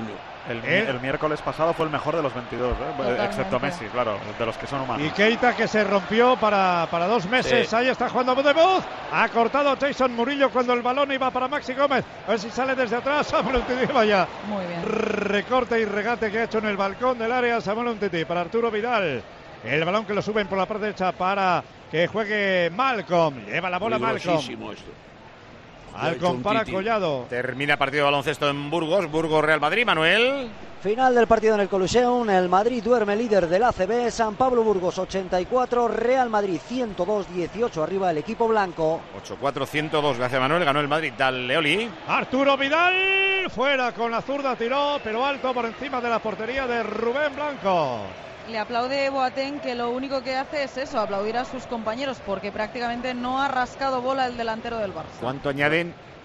el miércoles pasado fue el mejor de los 22, excepto Messi, claro, de los que son humanos. Y Keita, que se rompió para 2 meses, ahí está jugando Budebuz, ha cortado Jason Murillo cuando el balón iba para Maxi Gómez, a ver si sale desde atrás, Samuel Umtiti, vaya. Muy bien. Recorte y regate que ha hecho en el balcón del área Samuel Umtiti para Arturo Vidal. El balón que lo suben por la parte derecha para que juegue Malcolm, lleva la bola Malcolm. Esto. Malcolm para Collado. Termina partido de baloncesto en Burgos, Real Madrid, Manuel. Final del partido en el Coliseum, el Madrid duerme líder del ACB, San Pablo Burgos 84, Real Madrid 102-18 arriba el equipo blanco. 8-4-102, gracias Manuel, ganó el Madrid, dale Oli. Arturo Vidal, fuera con la zurda, tiró, pero alto por encima de la portería de Rubén Blanco. Le aplaude Boateng, que lo único que hace es eso, aplaudir a sus compañeros, porque prácticamente no ha rascado bola el delantero del Barça. ¿Cuánto añaden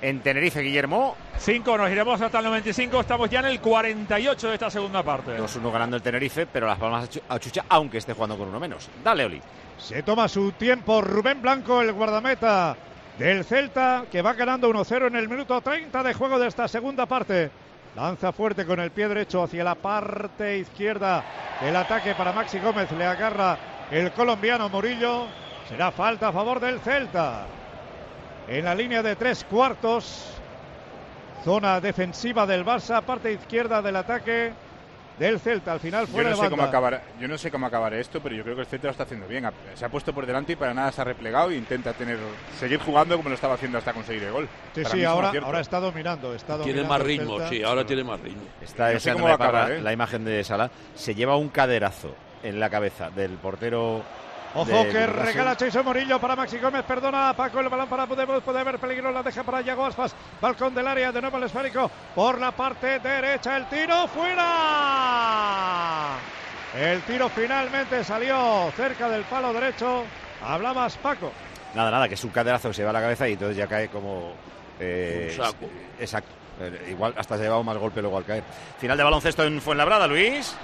en Tenerife, Guillermo. 5, nos iremos hasta el 95, estamos ya en el 48 de esta segunda parte. 2-1 ganando el Tenerife, pero Las Palmas a chucha, aunque esté jugando con uno menos. Dale, Oli. Se toma su tiempo Rubén Blanco, el guardameta del Celta, que va ganando 1-0 en el minuto 30 de juego de esta segunda parte. Lanza fuerte con el pie derecho hacia la parte izquierda del ataque para Maxi Gómez. Le agarra el colombiano Murillo. Será falta a favor del Celta. En la línea de 3/4. Zona defensiva del Barça, parte izquierda del ataque del Celta. Al final fuera de banda. Yo no sé cómo acabará esto, pero yo creo que el Celta lo está haciendo bien. Se ha puesto por delante y para nada se ha replegado e intenta seguir jugando como lo estaba haciendo hasta conseguir el gol. Sí, ahora está dominando. Tiene más ritmo, ahora tiene más ritmo. Está no sé cómo va a acabar, la imagen de Salah. Se lleva un caderazo en la cabeza del portero. Ojo que regala Jason Murillo para Maxi Gómez, perdona a Paco, el balón para puede haber peligro, la deja para Yago Aspas, balcón del área, de nuevo el esférico por la parte derecha, el tiro fuera. El tiro finalmente salió cerca del palo derecho. Hablabas, Paco. Nada, que es un caderazo que se va a la cabeza y entonces ya cae como un saco. Exacto. Igual hasta se ha llevado más golpe luego al caer. Final de baloncesto en Fuenlabrada, Luis.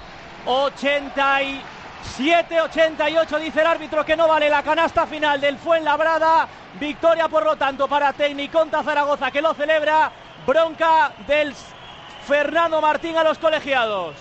87-88 dice el árbitro que no vale la canasta final del Fuenlabrada. Victoria por lo tanto para Tecniconta Zaragoza, que lo celebra. Bronca del Fernando Martín a los colegiados.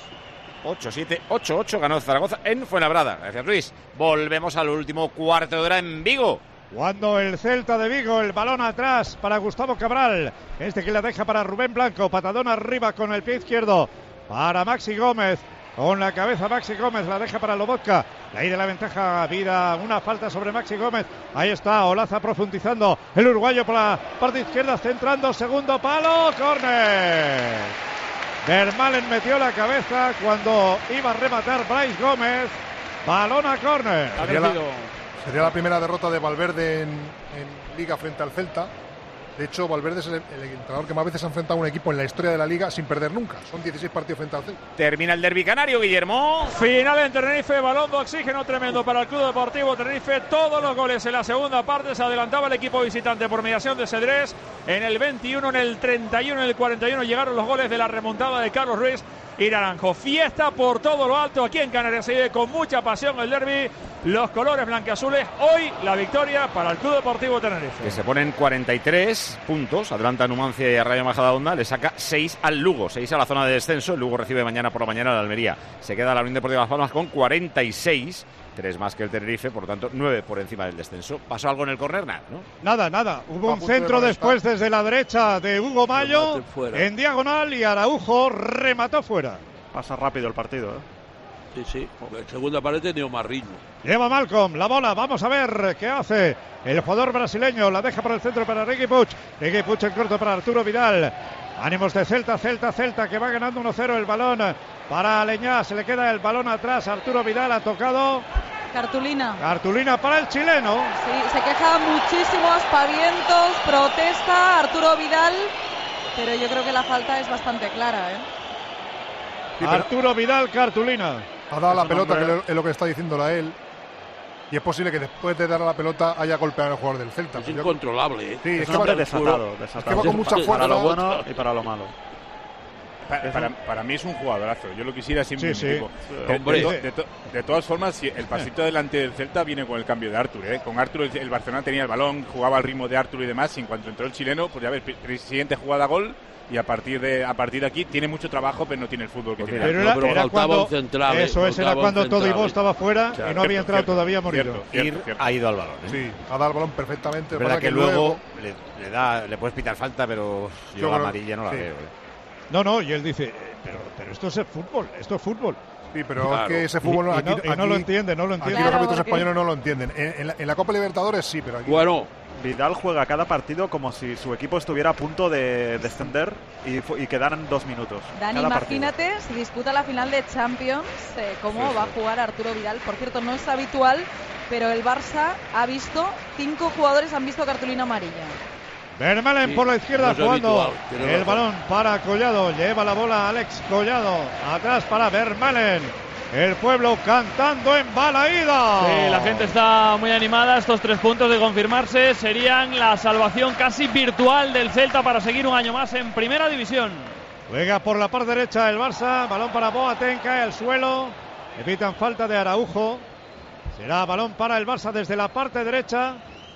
8-7, 8-8 ganó Zaragoza en Fuenlabrada. Gracias, Luis. Volvemos al último cuarto de hora en Vigo. Cuando el Celta de Vigo, el balón atrás para Gustavo Cabral. Que la deja para Rubén Blanco. Patadón arriba con el pie izquierdo para Maxi Gómez. Con la cabeza Maxi Gómez, la deja para Lobotka. Ahí de la ventaja, Vida, una falta sobre Maxi Gómez. Ahí está, Olaza profundizando. El uruguayo por la parte izquierda, centrando, segundo palo, córner. Vermaelen metió la cabeza cuando iba a rematar Bryce Gómez. Balón a córner. Sería la primera derrota de Valverde en Liga frente al Celta. De hecho, Valverde es el entrenador que más veces ha enfrentado a un equipo en la historia de la Liga sin perder nunca. Son 16 partidos frente al Celta. Termina el derbi canario, Guillermo. Final en Tenerife, balón de oxígeno tremendo para el Club Deportivo Tenerife. Todos los goles en la segunda parte. Se adelantaba el equipo visitante por mediación de Cedrés. En el 21, en el 31, en el 41 llegaron los goles de la remontada de Carlos Ruiz y Naranjo. Fiesta por todo lo alto aquí en Canarias. Se vive con mucha pasión el derbi. Los colores blanquiazules. Hoy la victoria para el Club Deportivo Tenerife. Que se ponen 43 puntos. Adelanta Numancia y a Rayo Majadahonda. Le saca 6 al Lugo. 6 a la zona de descenso. El Lugo recibe mañana por la mañana la Almería. Se queda la Unión Deportiva Las Palmas con 46. 3 más que el Tenerife. Por lo tanto, 9 por encima del descenso. ¿Pasó algo en el córner? Nada, ¿no? Nada. Hubo un centro después desde la derecha de Hugo Mayo. En diagonal y Araujo remató fuera. Pasa rápido el partido, ¿eh? Sí. En segunda parte ha tenido más ritmo. Lleva Malcolm la bola. Vamos a ver qué hace el jugador brasileño. La deja para el centro para Riqui Puig. Riqui Puig en corto para Arturo Vidal. Ánimos de Celta que va ganando 1-0 el balón para Aleñá. Se le queda el balón atrás. Arturo Vidal ha tocado. Cartulina para el chileno. Sí, se queja muchísimo, aspavientos, protesta Arturo Vidal. Pero yo creo que la falta es bastante clara, ¿eh? Sí, Arturo Vidal, cartulina. Ha dado la pelota, que es lo que está diciéndole a él. Y es posible que después de dar la pelota haya golpeado al jugador del Celta. Es incontrolable, ¿eh? Sí, es un hombre desatado. Es que va con mucha fuerza. Para lo bueno y para lo malo. Para mí es un jugadorazo. Yo lo quisiera siempre. Sí. De todas formas, el pasito delante del Celta viene con el cambio de Artur. Con Artur el Barcelona tenía el balón, jugaba al ritmo de Artur y demás. Y en cuanto entró el chileno, pues ya ves, siguiente jugada gol. Y a partir de aquí tiene mucho trabajo, pero no tiene el fútbol que tiene. Pero era cuando central, era cuando todo Ivo estaba fuera y no había entrado todavía Murillo. Ha ido al balón. Sí, ha dado el balón perfectamente. Es verdad que luego le puedes pitar falta, pero yo la amarilla no la veo. No, y él dice, pero esto es fútbol. Sí, pero es que ese fútbol aquí no lo entiende. Aquí los árbitros españoles no lo entienden. En la Copa Libertadores sí, pero aquí... Bueno, Vidal juega cada partido como si su equipo estuviera a punto de descender y quedaran 2 minutos. Dani, imagínate si disputa la final de Champions, cómo va a jugar Arturo Vidal. Por cierto, no es habitual, pero el Barça ha visto, 5 jugadores han visto cartulina amarilla. Vermaelen por la izquierda jugando el balón para Collado. Lleva la bola Alex Collado. Atrás para Vermaelen. el pueblo cantando en Balaída. Sí, la gente está muy animada. Estos 3 puntos, de confirmarse, serían la salvación casi virtual del Celta para seguir un año más en Primera División. Juega por la parte derecha el Barça, balón para Boateng, cae al suelo, evitan falta de Araujo. Será balón para el Barça desde la parte derecha.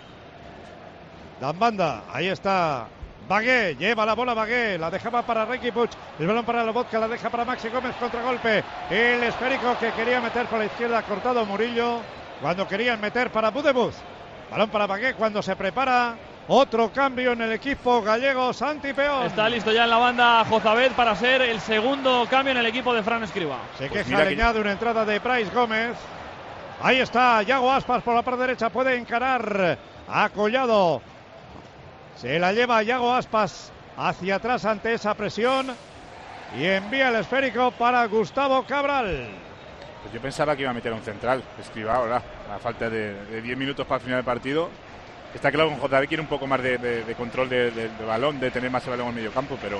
Dan banda, ahí está Bagué, lleva la bola Bagué, la dejaba para Riqui Puig, el balón para Lobotka, la deja para Maxi Gómez, contragolpe, el esférico que quería meter por la izquierda, cortado Murillo, cuando querían meter para Budebuz, balón para Bagué cuando se prepara otro cambio en el equipo gallego. Santi Peón. Está listo ya en la banda Jozabed para ser el segundo cambio en el equipo de Fran Escribá. Se queja Leñá de una entrada de Brais Gómez. Ahí está Yago Aspas por la parte derecha, puede encarar a Collado. Se la lleva Yago Aspas hacia atrás ante esa presión y envía el esférico para Gustavo Cabral. Pues yo pensaba que iba a meter un central, Escribá ahora, a falta de 10 minutos para el final del partido. Está claro que con JB quiere un poco más de control de balón, de tener más el balón en el medio campo, pero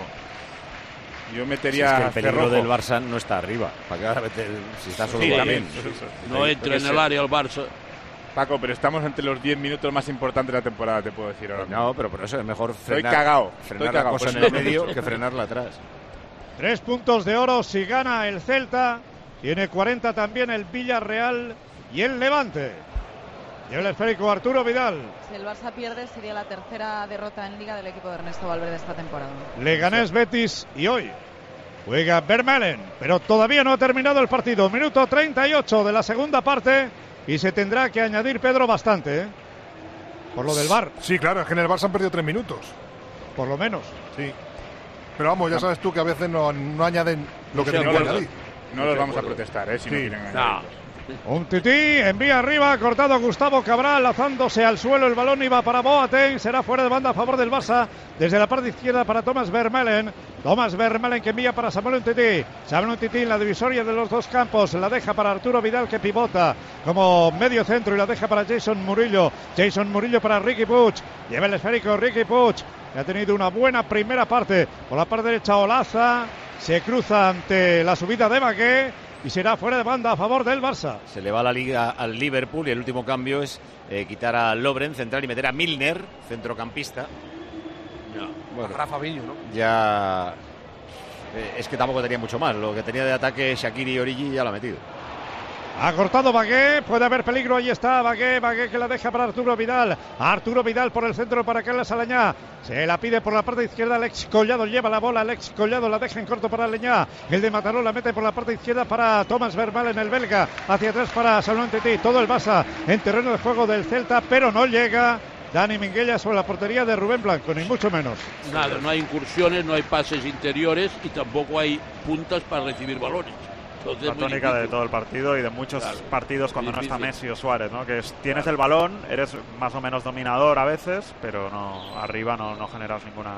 yo metería... Si es que el peligro del Barça no está arriba. ¿Para qué va a meter si está solo bien? No entra en el área el Barça. Paco, pero estamos entre los 10 minutos más importantes de la temporada, te puedo decir ahora mismo. No, pero por eso es mejor frenar, Estoy cagao, la cosa en el medio que frenarla atrás. 3 puntos de oro si gana el Celta. Tiene 40 también el Villarreal y el Levante. Lleva el esférico Arturo Vidal. Si el Barça pierde, sería la tercera derrota en Liga del equipo de Ernesto Valverde esta temporada. Leganés, Betis y hoy juega Vermaelen, pero todavía no ha terminado el partido. Minuto 38 de la segunda parte y se tendrá que añadir, Pedro, bastante, ¿eh? Por lo del VAR. Sí, claro, es que en el Barça han perdido 3 minutos. Por lo menos. Sí. Pero vamos, ya sabes tú que a veces no añaden lo que tienen que añadir. No los vamos a protestar, si no quieren añadir. Un tití, envía arriba, cortado Gustavo Cabral, lanzándose al suelo, el balón iba para Boateng, será fuera de banda a favor del Barça, desde la parte izquierda para Thomas Vermaelen que envía para Samuel Umtiti, en la divisoria de los dos campos, la deja para Arturo Vidal que pivota como medio centro y la deja para Jason Murillo para Riqui Puig, lleva el esférico Riqui Puig, que ha tenido una buena primera parte, por la parte derecha Olaza, se cruza ante la subida de Bagué, y será fuera de banda a favor del Barça. Se le va la liga al Liverpool y el último cambio es quitar a Lovren, central, y meter a Milner, centrocampista. Bueno, Rafa Viño, ¿no? Ya es que tampoco tenía mucho más. Lo que tenía de ataque Shaqiri y Origi ya lo ha metido. Ha cortado Bagué, puede haber peligro, ahí está Bagué que la deja para Arturo Vidal por el centro para Carles Aleñá, se la pide por la parte izquierda, Alex Collado lleva la bola, Alex Collado la deja en corto para Aleñá, el de Mataró la mete por la parte izquierda para Thomas Vermaelen, el belga, hacia atrás para Samuel Umtiti, todo el Barça en terreno de juego del Celta, pero no llega Dani Minguella sobre la portería de Rubén Blanco, ni mucho menos. Nada, no hay incursiones, no hay pases interiores y tampoco hay puntas para recibir balones. Entonces, la tónica de todo el partido y de muchos partidos cuando no está Messi o Suárez, ¿no? Que tienes el balón, eres más o menos dominador a veces, pero no arriba no generas ninguna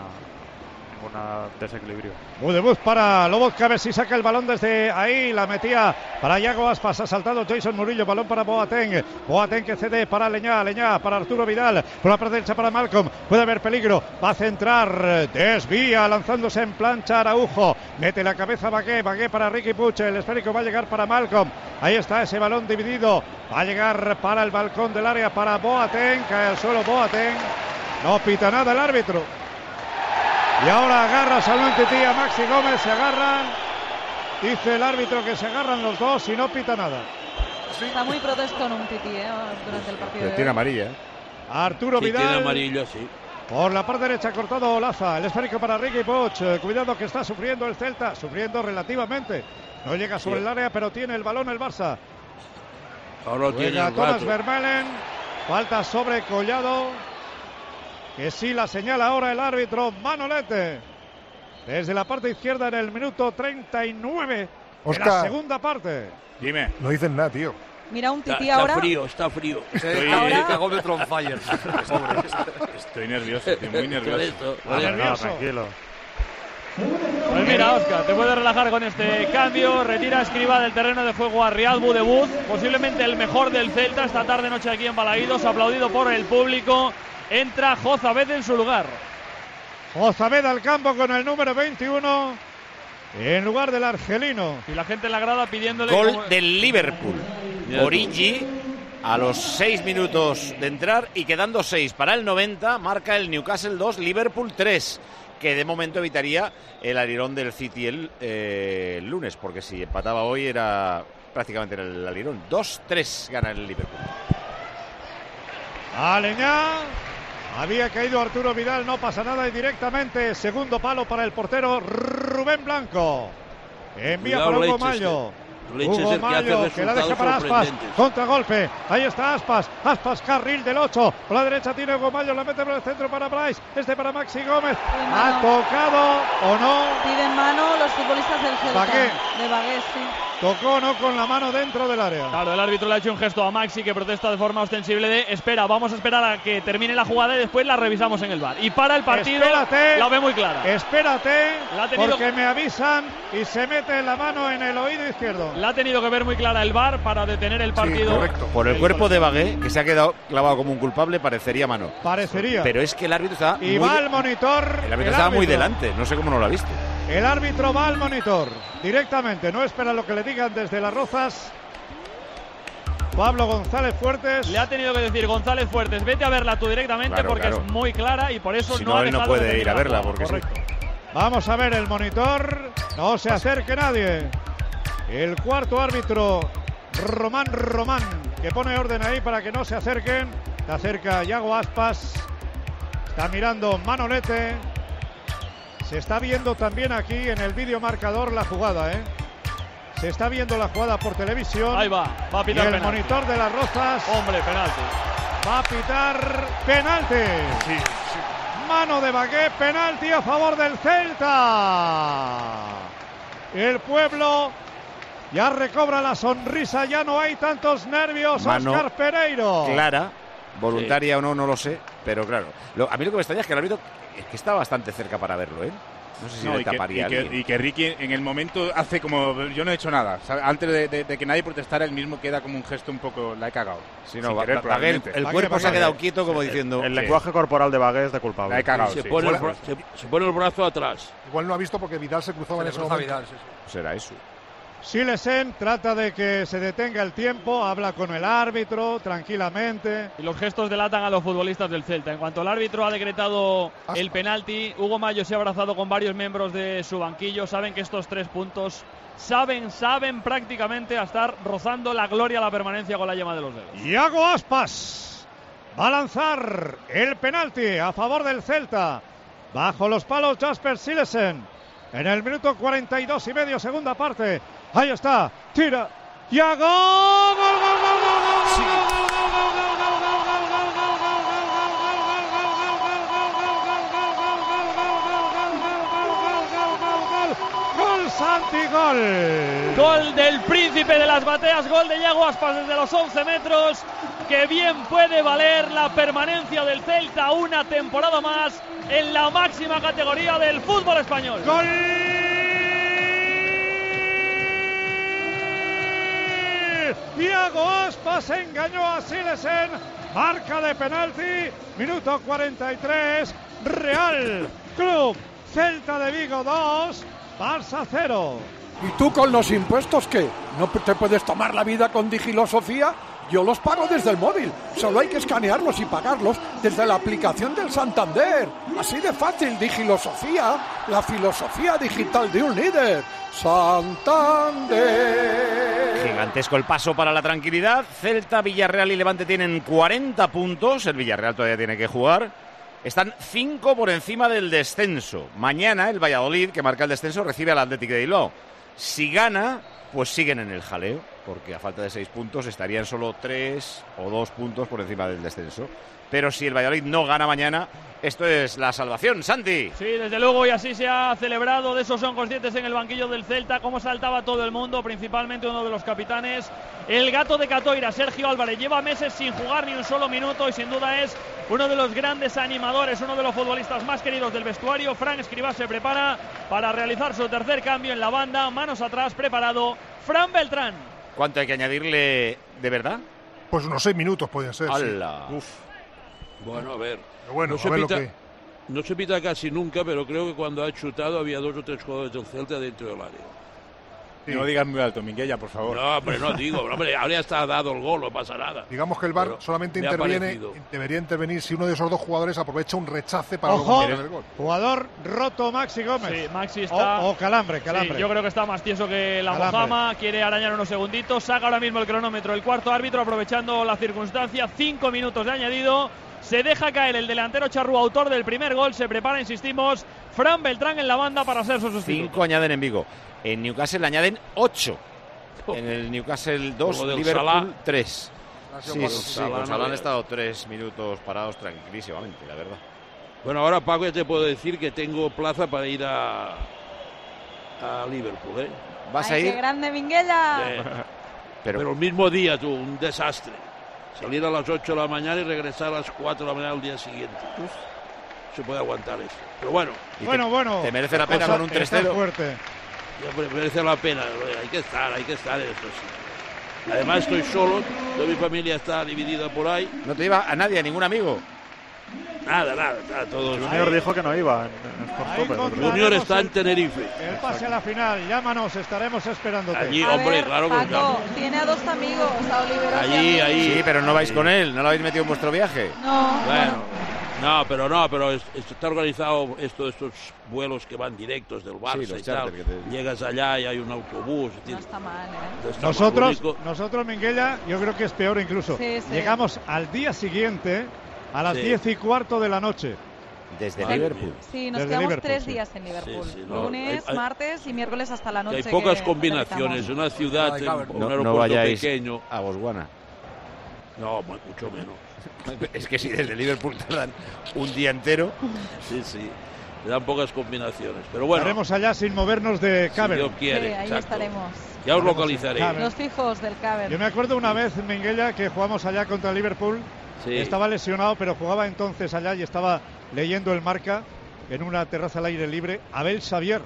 desequilibrio. Budebuz para Lobotka, a ver si saca el balón desde ahí, la metía para Yago Aspas, ha saltado Jason Murillo, balón para Boateng que cede para Aleñá para Arturo Vidal, por la parte derecha para Malcolm, puede haber peligro, va a centrar, desvía, lanzándose en plancha Araujo, mete la cabeza Bagué para Riqui Puig, el esférico va a llegar para Malcolm, ahí está ese balón dividido, va a llegar para el balcón del área para Boateng, cae al suelo Boateng, no pita nada el árbitro. Y ahora agarra Samuel Umtiti a Maxi Gómez, se agarran. Dice el árbitro que se agarran los dos y no pita nada. Está muy protestón Umtiti durante el partido. Tiene amarilla. Arturo Vidal. Tiene amarilla, sí. Por la parte derecha cortado Olaza, el esférico para Riqui Puig. Cuidado que está sufriendo el Celta, sufriendo relativamente. No llega sobre el área, pero tiene el balón el Barça. Ahora tiene el Thomas Vermaelen, falta sobre Collado. Que sí la señala ahora el árbitro Manolete. Desde la parte izquierda en el minuto 39 de la segunda parte. Dime. No dicen nada, tío. Mira un tití ahora. Está frío. Cagómetro on fire. Estoy nervioso, estoy muy nervioso. Tranquilo. Pues mira, Óscar, te puedes relajar con este cambio. Retira a Escribá del terreno de juego a Riyad Budebuz, posiblemente el mejor del Celta esta tarde-noche aquí en Balaídos, aplaudido por el público. Entra Jozabed en su lugar. Jozabed al campo con el número 21. en lugar del argelino. Y la gente en la grada pidiéndole... Gol del Liverpool. Origi, a los 6 minutos de entrar y quedando 6 para el 90, marca el Newcastle 2, Liverpool 3, que de momento evitaría el alirón del City el lunes, porque si empataba hoy era prácticamente el alirón. 2-3 gana el Liverpool. Aleñá, había caído Arturo Vidal, no pasa nada y directamente segundo palo para el portero Rubén Blanco. Envía para Hugo Mayo. Hugo Mayo, que la deja para Aspas, contragolpe, ahí está Aspas, carril del 8, por la derecha tiene Hugo Mayo, la mete por el centro para Bryce, para Maxi Gómez, ha tocado o no. Piden mano los futbolistas del Celta. Bagué. De Bagué, sí. Tocó o no con la mano dentro del área. Claro, el árbitro le ha hecho un gesto a Maxi que protesta de forma ostensible de espera, vamos a esperar a que termine la jugada y después la revisamos en el VAR. Y para el partido la ve muy clara. Espérate, porque me avisan y se mete la mano en el oído izquierdo. La ha tenido que ver muy clara el VAR para detener el partido. Sí, correcto. Por el cuerpo de Bagué, que se ha quedado clavado como un culpable, parecería mano. Parecería. Pero es que el árbitro estaba y va al monitor. El árbitro estaba muy delante, no sé cómo no lo ha visto. El árbitro va al monitor directamente, no espera lo que le digan desde Las Rozas. Pablo González Fuertes. Le ha tenido que decir González Fuertes, vete a verla tú directamente, porque es muy clara y por eso si no ha él no puede ir a verla, porque correcto. Vamos a ver el monitor, no se acerque nadie. El cuarto árbitro, Román, que pone orden ahí para que no se acerquen. Se acerca Yago Aspas, está mirando Manolete. Se está viendo también aquí en el vídeo marcador la jugada, Se está viendo la jugada por televisión. Ahí va a pitar y el penalti. monitor de Las Rozas. Hombre, penalti. Va a pitar penalti. Sí. Mano de Bagué, penalti a favor del Celta. El pueblo ya recobra la sonrisa, ya no hay tantos nervios. Mano Óscar Pereiro. Clara, voluntaria o no, no lo sé, pero claro. A mí lo que me extraña es que el árbitro es que está bastante cerca para verlo, No sé si le taparía y que Ricky en el momento hace como yo no he hecho nada. Antes de que nadie protestara, él mismo queda como un gesto un poco la he cagado. Sí, no, el cuerpo se ha quedado quieto como diciendo. El lenguaje corporal de Bagué es de culpable. La he cagado. Se pone el brazo atrás. Igual no ha visto porque Vidal se cruzaba en ese momento. Vidal, sí. Será eso. Silesen trata de que se detenga el tiempo, habla con el árbitro tranquilamente. Y los gestos delatan a los futbolistas del Celta. En cuanto el árbitro ha decretado el penalti, Hugo Mayo se ha abrazado con varios miembros de su banquillo. Saben que estos 3 puntos saben prácticamente a estar rozando la gloria, la permanencia con la yema de los dedos. Yago Aspas va a lanzar el penalti a favor del Celta. Bajo los palos Jasper Silesen. En el minuto 42 y medio, segunda parte. Ahí está, tira, Yago, gol, Santi, gol. Gol del príncipe de las bateas, gol de Yago Aspas desde los 11 metros, que bien puede valer la permanencia del Celta una temporada más en la máxima categoría del fútbol español. Gol. Yago Aspas engañó a Silesen, marca de penalti, minuto 43, Real Club Celta de Vigo 2, Barça 0. ¿Y tú con los impuestos qué? ¿No te puedes tomar la vida con Digilosofía? Yo los pago desde el móvil, solo hay que escanearlos y pagarlos desde la aplicación del Santander. Así de fácil, Digilosofía, la filosofía digital de un líder. Santander. Gigantesco el paso para la tranquilidad. Celta, Villarreal y Levante tienen 40 puntos. El Villarreal todavía tiene que jugar. Están 5 por encima del descenso. Mañana el Valladolid, que marca el descenso, recibe al Athletic de Bilbao. Si gana, pues siguen en el jaleo, porque a falta de 6 puntos estarían solo 3 o 2 puntos por encima del descenso. Pero si el Valladolid no gana mañana, esto es la salvación, Santi. Sí, desde luego, y así se ha celebrado. De eso son conscientes en el banquillo del Celta, cómo saltaba todo el mundo, principalmente uno de los capitanes, el gato de Catoira, Sergio Álvarez. Lleva meses sin jugar ni un solo minuto y sin duda es uno de los grandes animadores, uno de los futbolistas más queridos del vestuario. Fran Escribá se prepara para realizar su tercer cambio en la banda. Manos atrás, preparado Fran Beltrán. ¿Cuánto hay que añadirle de verdad? Pues unos 6 minutos pueden ser. ¡Hala! Sí. Bueno, a ver. Pero bueno, no se a ver pita, lo que... no se pita casi nunca, pero creo que cuando ha chutado había 2 o 3 jugadores del Celta dentro del área. Sí. No digas muy alto, Minguella, por favor. No, hombre, no digo, hombre, ahora ya está dado el gol, no pasa nada. Digamos que el VAR solamente debería intervenir si uno de esos 2 jugadores aprovecha un rechace para luego meter el gol. Jugador roto Maxi Gómez. Sí, Maxi está... O calambre. Sí, yo creo que está más tieso que la mojama, quiere arañar unos segunditos, saca ahora mismo el cronómetro el cuarto árbitro aprovechando la circunstancia, 5 minutos de añadido. Se deja caer el delantero Charrúa, autor del primer gol. Se prepara, insistimos, Fran Beltrán en la banda para ser su sustituto. 5 añaden en Vigo. En Newcastle añaden 8. En el Newcastle 2, Liverpool Salah. 3. Sí, con Salah han no, estado 3 minutos parados tranquilísimamente, la verdad. Bueno, ahora, Paco, ya te puedo decir que tengo plaza para ir a Liverpool, ¿eh? ¿Vas a ir? ¡Qué grande, Minguella! Pero el mismo día, tú, un desastre. Salir a las 8 de la mañana y regresar a las 4 de la mañana al día siguiente. Se puede aguantar eso. Pero bueno. Bueno. ¿Te merece la pena con un 3-0? Fuerte. Ya merece la pena. Hay que estar en eso, sí. Además estoy solo, toda mi familia está dividida por ahí. ¿No te lleva a nadie, a ningún amigo? Nada, todos. Junior dijo que no iba. Junior está en Tenerife. El pase a la final, llámanos, estaremos esperándote. Allí, hombre, claro que Paco, tiene a 2 amigos, a Oliver. Allí. Sí, pero no vais con él, no lo habéis metido en vuestro viaje. No. Bueno, pero está organizado estos vuelos que van directos del Barça y tal. Llegas allá y hay un autobús. No está mal, Nosotros, Minguella, yo creo que es peor incluso. Sí. Llegamos al día siguiente a las 10:15 de la noche. Desde Liverpool. Sí, nos quedamos 3 días en Liverpool. Lunes, martes y miércoles hasta la noche. Hay pocas combinaciones. Una ciudad, un aeropuerto pequeño. A Botswana. No, mucho menos. Es que si desde Liverpool tardan un día entero. Sí. Le dan pocas combinaciones. Pero bueno. Estaremos allá sin movernos de Cameron. Si Dios quiere, sí, ahí estaremos. Ya os localizaré. Los fijos del Cameron. Yo me acuerdo una vez, Minguella, que jugamos allá contra Liverpool. Sí. Estaba lesionado, pero jugaba entonces allá y estaba leyendo el Marca en una terraza al aire libre. Abel Xavier.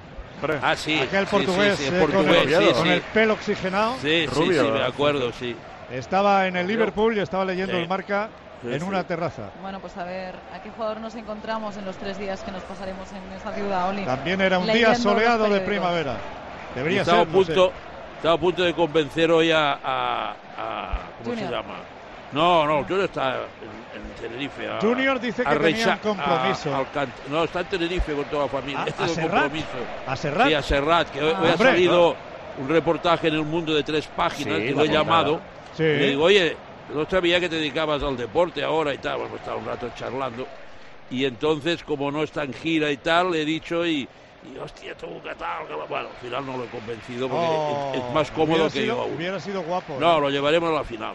Sí. Aquel portugués, con el pelo oxigenado. Sí, me acuerdo, sí. Estaba en el Liverpool y estaba leyendo el Marca en una terraza. Bueno, pues a ver, ¿a qué jugador nos encontramos en los 3 días que nos pasaremos en esa ciudad, Oli? También era un día soleado de primavera. Debería ser. Estaba a punto de convencer hoy a ¿cómo se llama? No, Junior está en Tenerife. Junior dice que tenía compromiso. No, está en Tenerife con toda la familia. ¿A Serrat? ¿A Serrat? Sí, a Serrat, que hoy ha salido un reportaje en El Mundo de 3 páginas, que lo he llamado. Sí. Le digo, oye, no sabía que te dedicabas al deporte ahora y tal. Bueno, estaba un rato charlando. Y entonces, como no está en gira y tal, le he dicho y hostia, tú qué tal. Bueno, al final no lo he convencido porque es más cómodo que yo. Hubiera sido guapo. No, lo llevaremos a la final.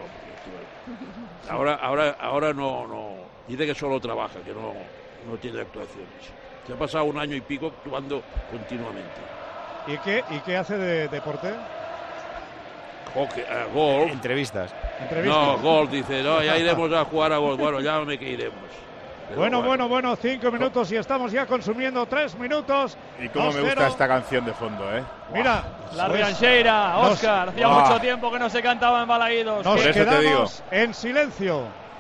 Ahora no. Dice que solo trabaja, que no tiene actuaciones. Se ha pasado 1 año y pico actuando continuamente. ¿Y qué hace de deporte? Gol. Entrevistas. No, gol, dice. No, ya iremos a jugar a gol. Bueno, llámame que iremos. Pero bueno, 5 minutos y estamos ya consumiendo 3 minutos. Y cómo me gusta esta canción de fondo, Mira, la Riancheira, Óscar. Hacía mucho tiempo que no se cantaba en Balaídos. Nos quedamos en silencio.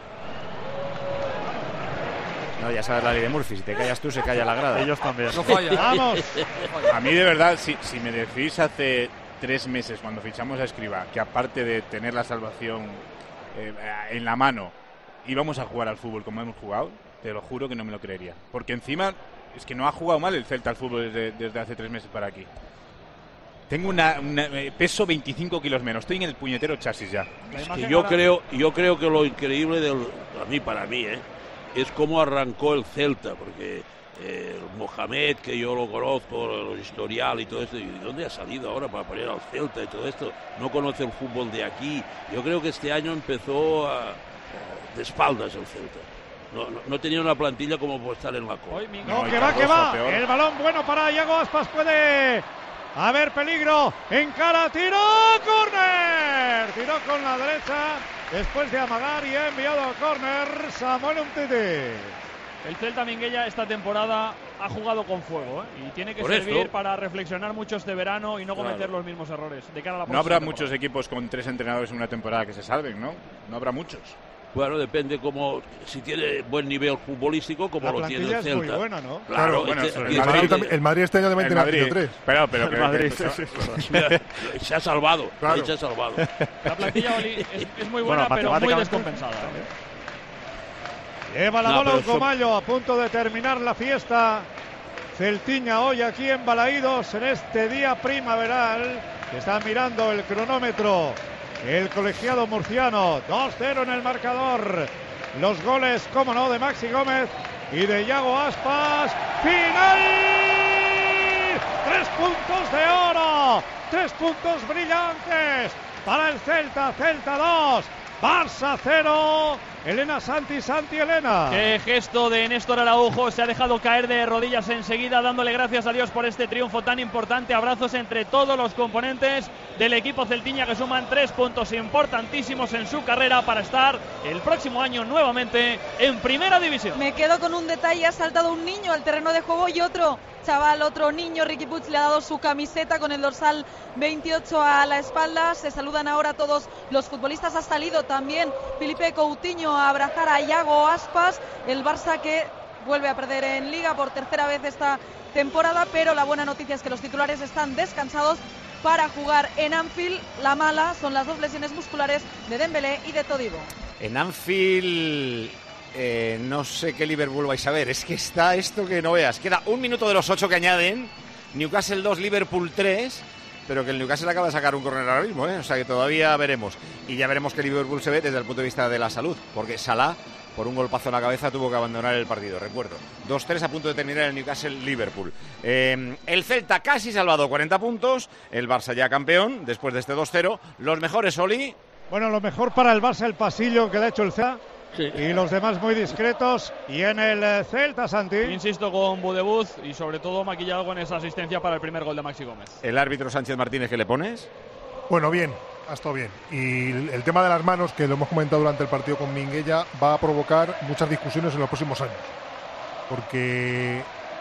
No, ya sabes la ley de Murphy, si te callas tú se calla la grada. Ellos también. No falla. Vamos. A mí de verdad, si me decís hace 3 meses cuando fichamos a Escribá, que aparte de tener la salvación en la mano, íbamos a jugar al fútbol como hemos jugado, te lo juro que no me lo creería. Porque encima es que no ha jugado mal el Celta al fútbol desde hace 3 meses para aquí. Tengo peso 25 kilos menos, estoy en el puñetero chasis ya. Es que yo creo que lo increíble para mí, es cómo arrancó el Celta, porque Mohamed, que yo lo conozco, el historial y todo esto, ¿y dónde ha salido ahora para poner al Celta y todo esto? No conoce el fútbol de aquí. Yo creo que este año empezó de espaldas el Celta. No tenía una plantilla como para estar en la cola. Que va. Peor. El balón bueno para Iago Aspas, puede haber peligro. Encara, tiro, córner. Tiró con la derecha después de amagar y ha enviado al córner Samuel Umtiti. El Celta, Minguella, esta temporada ha jugado con fuego, y tiene que servir para reflexionar mucho este verano y no cometer los mismos errores de cara a la próxima No habrá temporada. Muchos equipos con 3 entrenadores en una temporada que se salven, ¿no? No habrá muchos. Bueno, depende si tiene buen nivel futbolístico, como lo tiene el Celta. La plantilla es muy buena, ¿no? Claro, bueno, el Madrid este año también tiene a 3. Pero el Madrid se ha salvado. Claro. Se ha salvado. La plantilla, Oli, es muy buena, pero muy descompensada. Lleva la bola Ucomayo a punto de terminar la fiesta celtiña hoy aquí en Balaídos, en este día primaveral. Está mirando el cronómetro el colegiado murciano. 2-0 en el marcador. Los goles, cómo no, de Maxi Gómez y de Iago Aspas. ¡Final! 3 puntos de oro. 3 puntos brillantes para el Celta. Celta 2, Barça 0. Elena Santi Elena. Qué gesto de Néstor Araujo, se ha dejado caer de rodillas enseguida, dándole gracias a Dios por este triunfo tan importante. Abrazos entre todos los componentes del equipo celtiña, que suman 3 puntos importantísimos en su carrera para estar el próximo año nuevamente en Primera División. Me quedo con un detalle: ha saltado un niño al terreno de juego y otro niño, Riqui Puig, le ha dado su camiseta con el dorsal 28 a la espalda. Se saludan ahora todos los futbolistas. Ha salido también Filipe Coutinho a abrazar a Iago Aspas. El Barça, que vuelve a perder en Liga por tercera vez esta temporada, pero la buena noticia es que los titulares están descansados para jugar en Anfield. La mala son las 2 lesiones musculares de Dembélé y de Todibo. En Anfield no sé qué Liverpool vais a ver. Es que está esto que no veas. Queda 1 minuto de los 8 que añaden. Newcastle 2, Liverpool 3. Pero que el Newcastle acaba de sacar un córner ahora mismo, ¿eh? O sea que todavía veremos. Y ya veremos que Liverpool se ve desde el punto de vista de la salud. Porque Salah, por un golpazo en la cabeza, tuvo que abandonar el partido, recuerdo. 2-3 a punto de terminar el Newcastle-Liverpool. El Celta casi salvado, 40 puntos. El Barça ya campeón, después de este 2-0. Los mejores, Oli. Bueno, lo mejor para el Barça, el pasillo que le ha hecho el Celta. Sí. Y los demás muy discretos. Y en el Celta, Santi. Insisto con Budebuz y sobre todo maquillado con esa asistencia para el primer gol de Maxi Gómez. El árbitro Sánchez Martínez, ¿qué le pones? Bueno, bien, ha estado bien. Y el tema de las manos, que lo hemos comentado durante el partido con Minguella, va a provocar muchas discusiones en los próximos años. Porque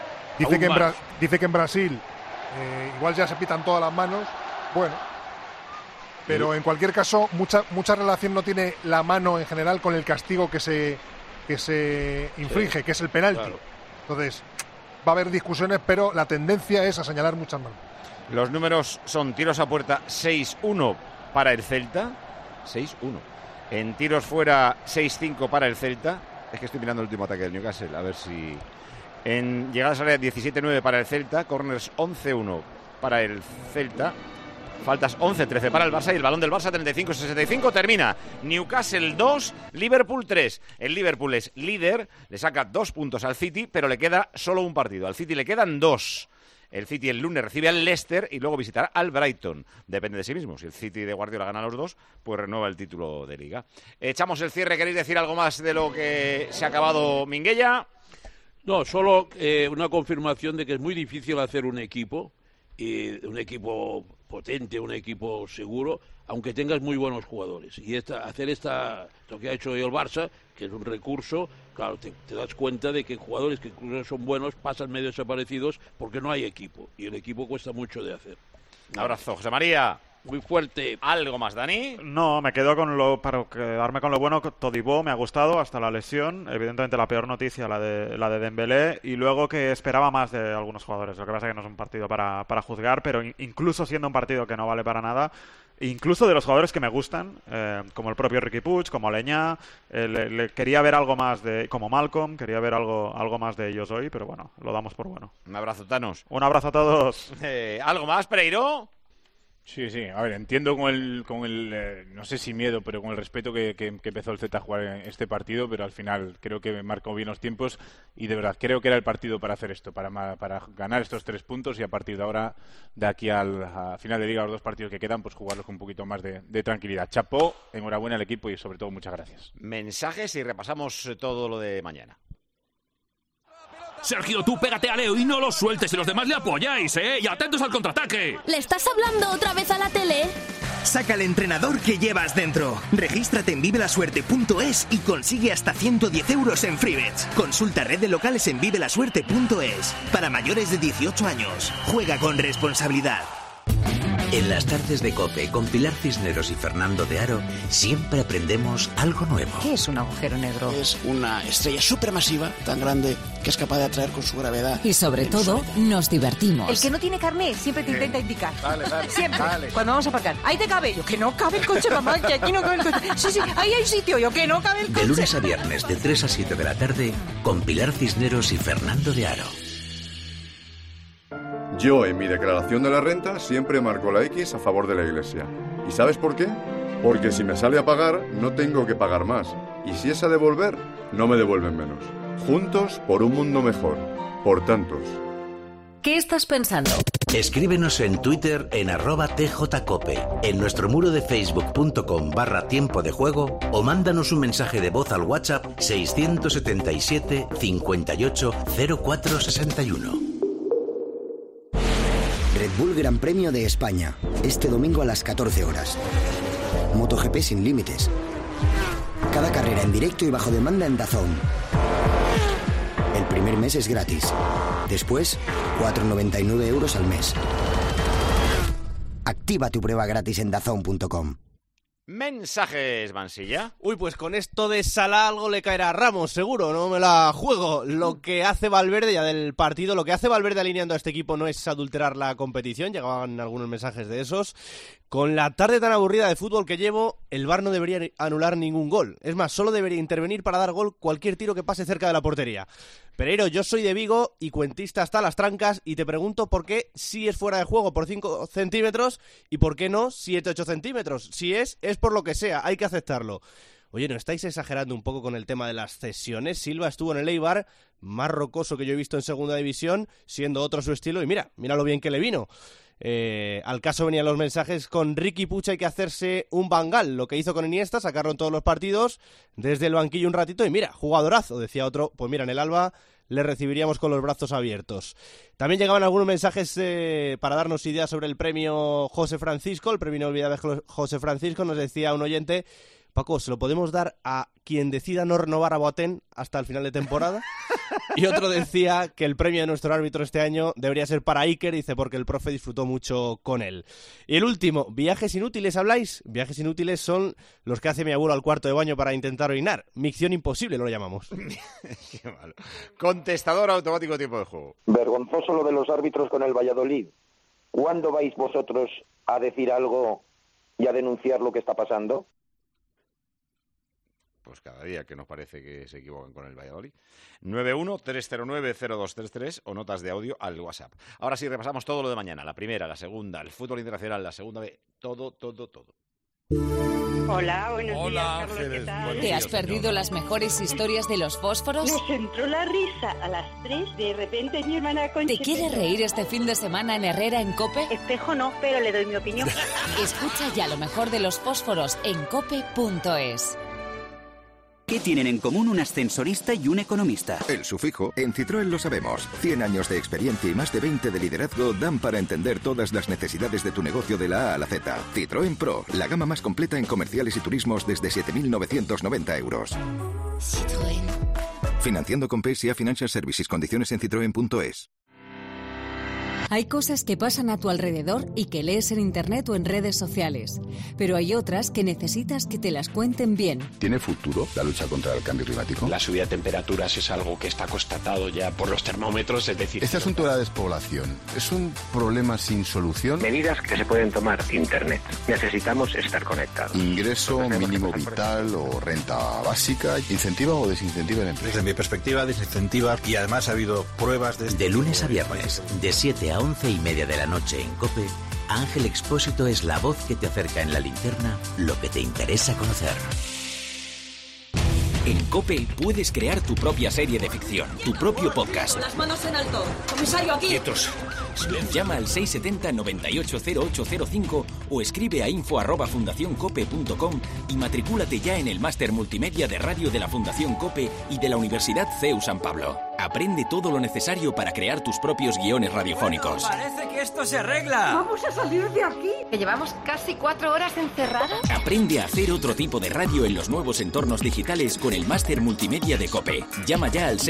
dice que en Brasil igual ya se pitan todas las manos. Bueno, pero en cualquier caso, mucha relación no tiene la mano en general con el castigo que se inflige, que es el penalti. Claro. Entonces, va a haber discusiones, pero la tendencia es a señalar muchas manos. Los números son tiros a puerta 6-1 para el Celta. 6-1. En tiros fuera 6-5 para el Celta. Es que estoy mirando el último ataque del Newcastle, a ver si... En llegadas a área 17-9 para el Celta. Corners 11-1 para el Celta. Faltas 11-13 para el Barça y el balón del Barça 35-65 termina. Newcastle 2, Liverpool 3. El Liverpool es líder, le saca 2 puntos al City, pero le queda solo un partido. Al City le quedan 2. El City el lunes recibe al Leicester y luego visitará al Brighton. Depende de sí mismo. Si el City de Guardiola gana los 2, pues renueva el título de Liga. Echamos el cierre. ¿Queréis decir algo más de lo que se ha acabado, Minguella? No, solo una confirmación de que es muy difícil hacer un equipo potente, un equipo seguro, aunque tengas muy buenos jugadores. Y lo que ha hecho el Barça, que es un recurso, claro, te das cuenta de que jugadores que incluso son buenos pasan medio desaparecidos porque no hay equipo. Y el equipo cuesta mucho de hacer. Un abrazo, José María. Muy fuerte. ¿Algo más, Dani? No, me quedo para quedarme con lo bueno. Todibo me ha gustado hasta la lesión. Evidentemente la peor noticia, la de Dembélé. Y luego que esperaba más de algunos jugadores. Lo que pasa es que no es un partido para juzgar, pero incluso siendo un partido que no vale para nada, incluso de los jugadores que me gustan, como el propio Riqui Puig, como Leñá, le quería ver algo más como Malcolm, quería ver algo más de ellos hoy, pero bueno, lo damos por bueno. Un abrazo, Thanos. Un abrazo a todos. ¿Algo más, Pereiro? Sí, a ver, entiendo con el no sé si miedo, pero con el respeto que empezó el Celta a jugar en este partido, pero al final creo que marcó bien los tiempos y de verdad creo que era el partido para hacer esto, para ganar estos 3 puntos y a partir de ahora, de aquí al final de Liga, los 2 partidos que quedan, pues jugarlos con un poquito más de tranquilidad. Chapó, enhorabuena al equipo y sobre todo muchas gracias. Mensajes y repasamos todo lo de mañana. Sergio, tú pégate a Leo y no lo sueltes y los demás le apoyáis, ¿eh? Y atentos al contraataque. ¿Le estás hablando otra vez a la tele? Saca el entrenador que llevas dentro. Regístrate en vivelasuerte.es y consigue hasta 110 euros en Freebets. Consulta red de locales en vivelasuerte.es. Para mayores de 18 años. Juega con responsabilidad. En las tardes de COPE con Pilar Cisneros y Fernando de Aro siempre aprendemos algo nuevo. ¿Qué es un agujero negro? Es una estrella supermasiva tan grande que es capaz de atraer con su gravedad. Y sobre todo, nos divertimos. El que no tiene carnet siempre te intenta indicar. Dale. Siempre. Cuando vamos a aparcar, ahí te cabe. Yo, que no cabe el coche, mamá, que aquí no cabe el coche. Sí, ahí hay sitio. Yo, que no cabe el coche. De lunes a viernes, de 3 a 7 de la tarde, con Pilar Cisneros y Fernando de Aro. Yo en mi declaración de la renta siempre marco la X a favor de la Iglesia. ¿Y sabes por qué? Porque si me sale a pagar, no tengo que pagar más. Y si es a devolver, no me devuelven menos. Juntos por un mundo mejor. Por tantos. ¿Qué estás pensando? Escríbenos en Twitter en @tjcope, en nuestro muro de facebook.com/tiempo de juego o mándanos un mensaje de voz al WhatsApp 677 58 0461. Red Bull Gran Premio de España, este domingo a las 14 horas. MotoGP sin límites. Cada carrera en directo y bajo demanda en DAZN. El primer mes es gratis. Después, 4,99 € al mes. Activa tu prueba gratis en dazn.com. Mensajes, Mansilla. Uy, pues con esto de Salah algo le caerá a Ramos, seguro, no me la juego. Lo que hace Valverde ya del partido, lo que hace Valverde alineando a este equipo no es adulterar la competición, llegaban algunos mensajes de esos. Con la tarde tan aburrida de fútbol que llevo, el VAR no debería anular ningún gol. Es más, solo debería intervenir para dar gol cualquier tiro que pase cerca de la portería. Pereiro, yo soy de Vigo y cuentista hasta las trancas y te pregunto por qué sí es fuera de juego por 5 centímetros y por qué no 7-8 centímetros. Si es por lo que sea, hay que aceptarlo. Oye, ¿no estáis exagerando un poco con el tema de las cesiones? Silva estuvo en el Eibar, más rocoso que yo he visto en segunda división, siendo otro su estilo y mira lo bien que le vino. Al caso venían los mensajes con Riqui Puig, hay que hacerse un Bangal, lo que hizo con Iniesta, sacarlo en todos los partidos desde el banquillo un ratito y mira, jugadorazo, decía otro, pues mira, en el Alba le recibiríamos con los brazos abiertos. También llegaban algunos mensajes para darnos ideas sobre el premio José Francisco, el premio inolvidable José Francisco. Nos decía un oyente: Paco, ¿se lo podemos dar a quien decida no renovar a Boateng hasta el final de temporada? Y otro decía que el premio de nuestro árbitro este año debería ser para Iker, dice, porque el profe disfrutó mucho con él. Y el último, ¿viajes inútiles habláis? Viajes inútiles son los que hace mi abuelo al cuarto de baño para intentar orinar. Micción imposible lo llamamos. Qué malo. Contestador automático, tiempo de juego. Vergonzoso lo de los árbitros con el Valladolid. ¿Cuándo vais vosotros a decir algo y a denunciar lo que está pasando? Pues cada día que nos parece que se equivocan con el Valladolid. 91-309-0233 o notas de audio al WhatsApp. Ahora sí, repasamos todo lo de mañana. La primera, la segunda, el fútbol internacional, la segunda B, todo. Hola, buenos días, Carlos, ¿qué tal? ¿Te has perdido las mejores historias de los fósforos? Me entró la risa a las 3, de repente mi hermana Concha... ¿Te quieres reír este fin de semana en Herrera en COPE? Espejo no, pero le doy mi opinión. Escucha ya lo mejor de los fósforos en cope.es. ¿Qué tienen en común un ascensorista y un economista? El sufijo. En Citroën lo sabemos. 100 años de experiencia y más de 20 de liderazgo dan para entender todas las necesidades de tu negocio de la A a la Z. Citroën Pro, la gama más completa en comerciales y turismos desde 7.990 euros. Citroën. Financiando con PSA Financial Services. Condiciones en citroen.es. Hay cosas que pasan a tu alrededor y que lees en internet o en redes sociales, pero hay otras que necesitas que te las cuenten bien. ¿Tiene futuro la lucha contra el cambio climático? La subida de temperaturas es algo que está constatado ya por los termómetros, es decir... Este asunto de la despoblación, ¿es un problema sin solución? Medidas que se pueden tomar. Internet. Necesitamos estar conectados. ¿Ingreso mínimo vital o renta básica? ¿Incentiva o desincentiva el empleo? Desde mi perspectiva, desincentiva, y además ha habido pruebas de... De lunes a viernes, de 7 a 11:30 de la noche en COPE, Ángel Expósito es la voz que te acerca en la linterna lo que te interesa conocer. En COPE puedes crear tu propia serie de ficción, tu propio podcast. Las manos en alto. Comisario, aquí. Quietos. Llama al 670-980805 o escribe a info@fundacioncope.com y matricúlate ya en el máster multimedia de radio de la Fundación COPE y de la Universidad CEU San Pablo. Aprende todo lo necesario para crear tus propios guiones radiofónicos. Parece que esto se arregla. Vamos a salir de aquí. ¿Que llevamos casi 4 horas encerradas? Aprende a hacer otro tipo de radio en los nuevos entornos digitales con el máster multimedia de COPE. Llama ya al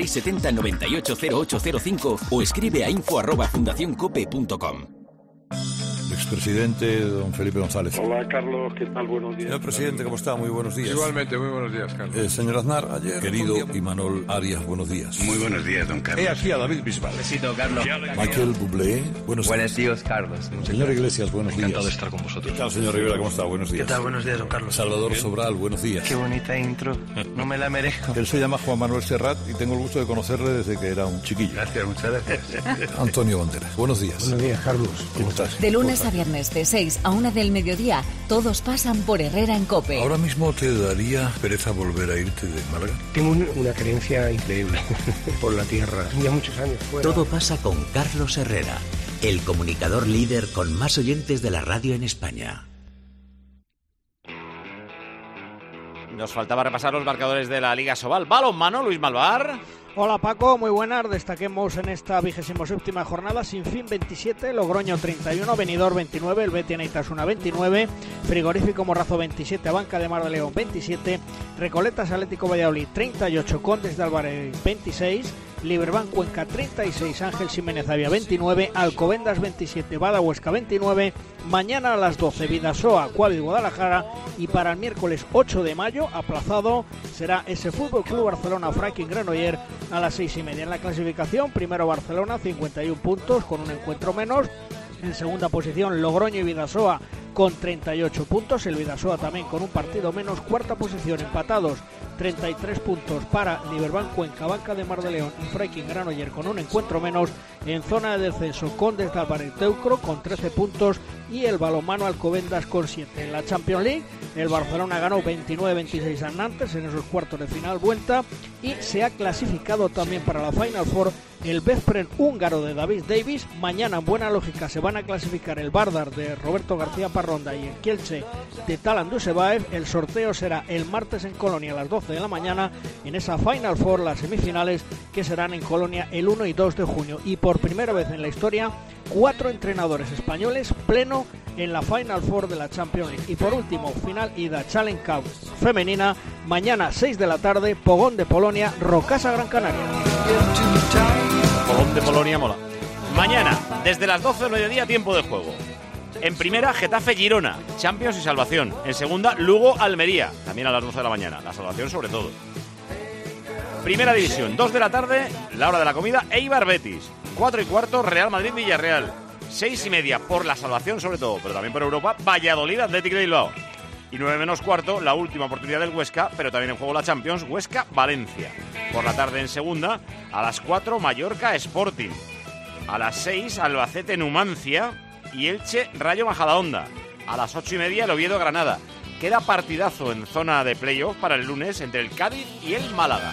670-980805 o escribe a info@fundacioncope.com. expresidente don Felipe González. Hola, Carlos, ¿qué tal? Buenos días. Señor presidente, ¿cómo está? Muy buenos días. Igualmente, muy buenos días, Carlos. Señor Aznar, ayer, querido Imanol Arias, buenos días. Muy buenos días, don Carlos. He aquí a David Bisbal. Besito, Carlos. Michael Bublé, buenos días, Carlos. Señor Iglesias, buenos días. Encantado de estar con vosotros. ¿Qué tal, señor Rivera? ¿Cómo está? Buenos días. ¿Qué tal? Buenos días, don Carlos. Salvador Sobral, buenos días. Qué bonita intro. No me la merezco. Él se llama Juan Manuel Serrat y tengo el gusto de conocerle desde que era un chiquillo. Gracias, muchas gracias. Antonio Banderas, buenos días. Buenos días, Carlos. ¿Cómo estás? De lunes a viernes, de 6 a 1 del mediodía, todos pasan por Herrera en COPE. ¿Ahora mismo te daría pereza volver a irte de Málaga? Tengo una creencia increíble por la tierra. Ya muchos años fuera. Todo pasa con Carlos Herrera, el comunicador líder con más oyentes de la radio en España. Nos faltaba repasar los marcadores de la Liga Sobal. Balonmano, Luis Malvar. Hola Paco, muy buenas. Destaquemos en esta 27ª jornada: Sinfín 27, Logroño 31, Benidorm 29, el Betis Neitasuna 29, Frigorífico Morrazo 27, Banca de Mar de León 27, Recoletas Atlético Valladolid 38, Condes de Álvarez 26, Liberbank Cuenca 36, Ángel Ximénez Avia 29, Alcobendas 27, Bada Huesca 29, mañana a las 12 Vidasoa, Cuavi Guadalajara, y para el miércoles 8 de mayo, aplazado, será ese Fútbol Club Barcelona Franklin Granollers a las 6:30. En la clasificación, primero Barcelona 51 puntos con un encuentro menos. En segunda posición Logroño y Vidasoa con 38 puntos, el Vidasoa también con un partido menos. Cuarta posición, empatados, 33 puntos para Liberbank Cuenca, Banca de Mar de León y Franklin Granollers con un encuentro menos. En zona de descenso, Condes de Álvarez Teucro con 13 puntos y el balonmano Alcobendas con 7. En la Champions League, el Barcelona ganó 29-26 a Nantes en esos cuartos de final vuelta y se ha clasificado también para la Final Four el Veszprém húngaro de David Davis. Mañana, en buena lógica, se van a clasificar el Vardar de Roberto García Parronda y el Kielce de Talan Dusebaev. El sorteo será el martes en Colonia a las 12 de la mañana en esa Final Four, las semifinales que serán en Colonia el 1 y 2 de junio. Y por primera vez en la historia, 4 entrenadores españoles pleno en la Final Four de la Champions League. Y por último, final ida Challenge Cup femenina, mañana 6 de la tarde, Pogón de Polonia, Rocasa Gran Canaria. Pogón de Polonia mola. Mañana, desde las 12 del mediodía, tiempo de juego. En primera, Getafe Girona, Champions y salvación. En segunda, Lugo Almería, también a las 12 de la mañana, la salvación sobre todo. Primera división, 2 de la tarde, la hora de la comida, Eibar Betis. 4:15, Real Madrid Villarreal. 6:30, por la salvación sobre todo, pero también por Europa, Valladolid Atlético de Bilbao. Y 9:15, la última oportunidad del Huesca, pero también en juego la Champions, Huesca Valencia. Por la tarde en segunda, a las 4, Mallorca Sporting. A las 6, Albacete Numancia y Elche Rayo Majadahonda. A las 8:30, el Oviedo Granada. Queda partidazo en zona de playoff para el lunes entre el Cádiz y el Málaga.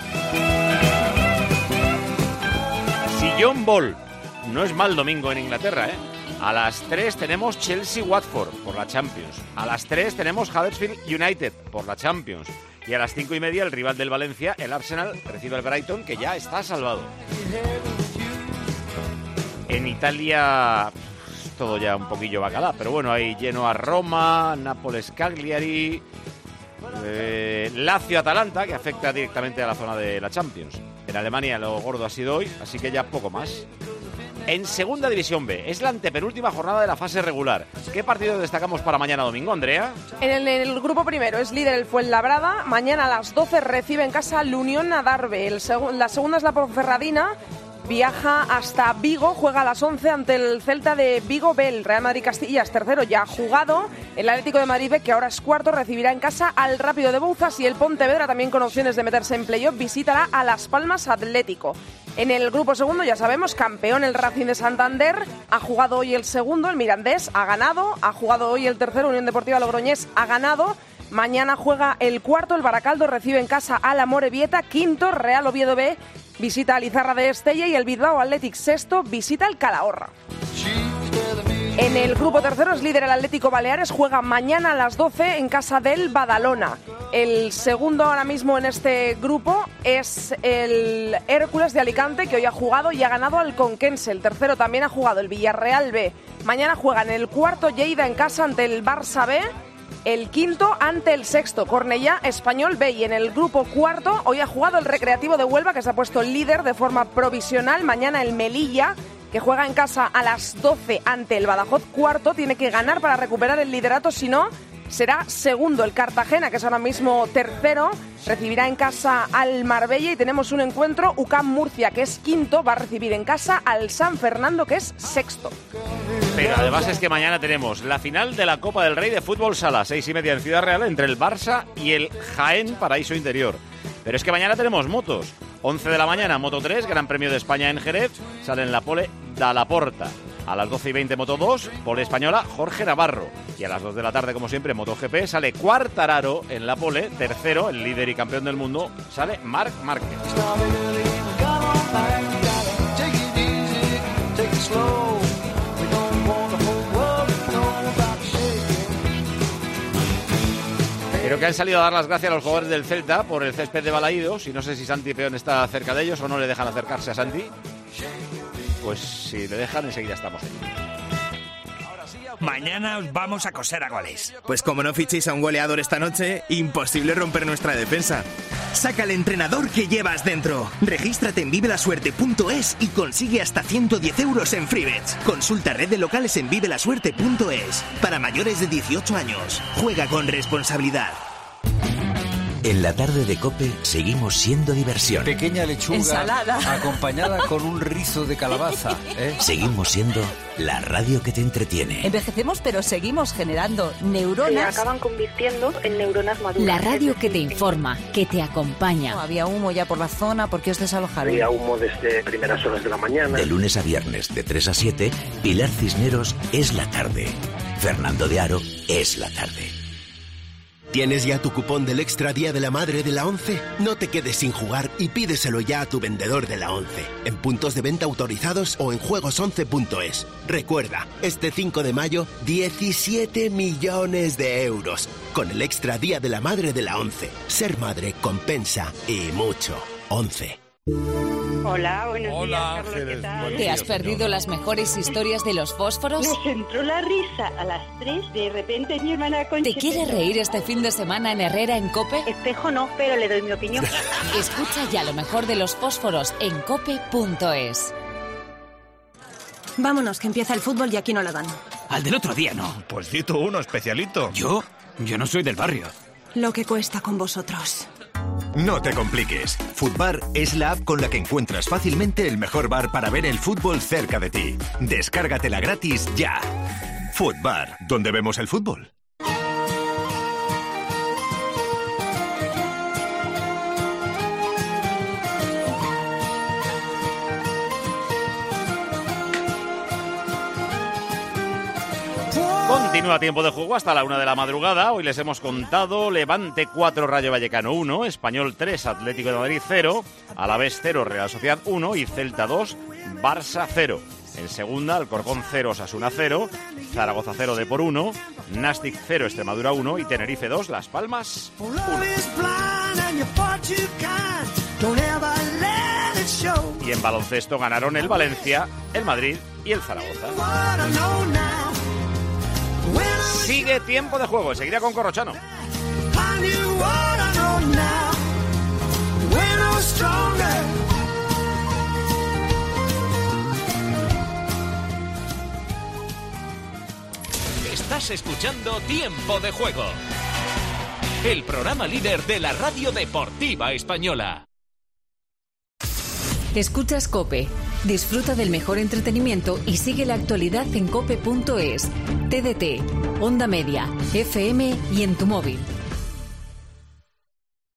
Sillón Ball. No es mal domingo en Inglaterra, ¿eh? A las 3 tenemos Chelsea-Watford por la Champions. A las 3 tenemos Huddersfield United por la Champions. Y a las 5:30 el rival del Valencia, el Arsenal, recibe al Brighton, que ya está salvado. En Italia todo ya un poquillo bacalá, pero bueno, hay Genoa-Roma, Nápoles-Cagliari, Lazio-Atalanta, que afecta directamente a la zona de la Champions. En Alemania lo gordo ha sido hoy, así que ya poco más. En Segunda División B, es la antepenúltima jornada de la fase regular. ¿Qué partido destacamos para mañana domingo, Andrea? En el grupo primero es líder el Fuenlabrada. Mañana a las 12 recibe en casa el Unión Adarve. La segunda es la Ponferradina. Viaja hasta Vigo, juega a las 11 ante el Celta de Vigo B. El Real Madrid Castillas, tercero, ya ha jugado. El Atlético de Madrid B, que ahora es cuarto, recibirá en casa al Rápido de Bouzas. Y el Pontevedra, también con opciones de meterse en playoff, visitará a Las Palmas Atlético. En el grupo segundo, ya sabemos, campeón el Racing de Santander. Ha jugado hoy el segundo, el Mirandés, ha ganado. Ha jugado hoy el tercero, Unión Deportiva Logroñés, ha ganado. Mañana juega el cuarto, el Baracaldo recibe en casa al Amorebieta. Quinto, Real Oviedo B visita al Izarra de Estella y el Bilbao Athletic sexto visita al Calahorra. En el grupo tercero es líder el Atlético Baleares, juega mañana a las 12 en casa del Badalona. El segundo ahora mismo en este grupo es el Hércules de Alicante, que hoy ha jugado y ha ganado al Conquense. El tercero también ha jugado el Villarreal B. Mañana juega en el cuarto Lleida en casa ante el Barça B. El quinto ante el sexto, Cornellá Español B. Y en el grupo cuarto hoy ha jugado el Recreativo de Huelva, que se ha puesto líder de forma provisional. Mañana el Melilla que juega en casa a las 12 ante el Badajoz. Cuarto, tiene que ganar para recuperar el liderato, si no será segundo. El Cartagena, que es ahora mismo tercero, recibirá en casa al Marbella y tenemos un encuentro. UCAM Murcia, que es quinto, va a recibir en casa al San Fernando, que es sexto. Pero además es que mañana tenemos la final de la Copa del Rey de Fútbol Sala, 6:30 en Ciudad Real, entre el Barça y el Jaén Paraíso Interior. Pero es que mañana tenemos motos. 11 de la mañana, Moto 3, Gran Premio de España en Jerez, sale en la pole Dalla Porta. A las 12:20 Moto 2, pole española Jorge Navarro. Y a las 2 de la tarde, como siempre, MotoGP, sale Quartararo en la pole. Tercero, el líder y campeón del mundo, sale Marc Márquez. Creo que han salido a dar las gracias a los jugadores del Celta por el césped de Balaídos. Y no sé si Santi Peón está cerca de ellos o no le dejan acercarse a Santi. Pues si le dejan, enseguida estamos ahí. Mañana os vamos a coser a goles. Pues como no fichéis a un goleador esta noche, imposible romper nuestra defensa. Saca el entrenador que llevas dentro. Regístrate en vivelasuerte.es y consigue hasta 110 euros en Freebets. Consulta red de locales en vivelasuerte.es. Para mayores de 18 años. Juega con responsabilidad. En la tarde de COPE seguimos siendo diversión. Pequeña lechuga ensalada acompañada con un rizo de calabaza. Seguimos siendo la radio que te entretiene. Envejecemos, pero seguimos generando neuronas. Se acaban convirtiendo en neuronas maduras. La radio que te informa, que te acompaña. Había humo ya por la zona, ¿por qué os desalojaron? Había humo desde primeras horas de la mañana. De lunes a viernes, de 3 a 7, Pilar Cisneros es la tarde. Fernando de Aro es la tarde. ¿Tienes ya tu cupón del Extra Día de la Madre de la ONCE? No te quedes sin jugar y pídeselo ya a tu vendedor de la ONCE, en puntos de venta autorizados o en juegos11.es. Recuerda, este 5 de mayo, 17 millones de euros, con el Extra Día de la Madre de la ONCE. Ser madre compensa y mucho. ONCE. Hola, buenos días, Carlos, ¿qué tal? ¿Te has perdido las mejores historias de los fósforos? Nos entró la risa a las 3, de repente mi hermana Concha... ¿Te quieres reír este fin de semana en Herrera en COPE? Espejo no, pero le doy mi opinión. Escucha ya lo mejor de los fósforos en cope.es. Vámonos, que empieza el fútbol y aquí no la dan. Al del otro día no. Pues cito uno, especialito. ¿Yo? Yo no soy del barrio. Lo que cuesta con vosotros. No te compliques. Futbar es la app con la que encuentras fácilmente el mejor bar para ver el fútbol cerca de ti. Descárgatela gratis ya. Futbar, donde vemos el fútbol. Continúa tiempo de juego hasta la 1 de la madrugada. Hoy les hemos contado Levante 4, Rayo Vallecano 1, Español 3, Atlético de Madrid 0, Alavés 0, Real Sociedad 1 y Celta 2, Barça 0. En segunda, Alcorcón 0, Osasuna 0, Zaragoza 0, Depor 1, Nastic 0, Extremadura 1 y Tenerife 2, Las Palmas 1. Y en baloncesto ganaron el Valencia, el Madrid y el Zaragoza. Sigue tiempo de juego, enseguida con Corrochano. Estás escuchando Tiempo de Juego, el programa líder de la radio deportiva española. Escuchas COPE. Disfruta del mejor entretenimiento y sigue la actualidad en cope.es, TDT, Onda Media, FM y en tu móvil.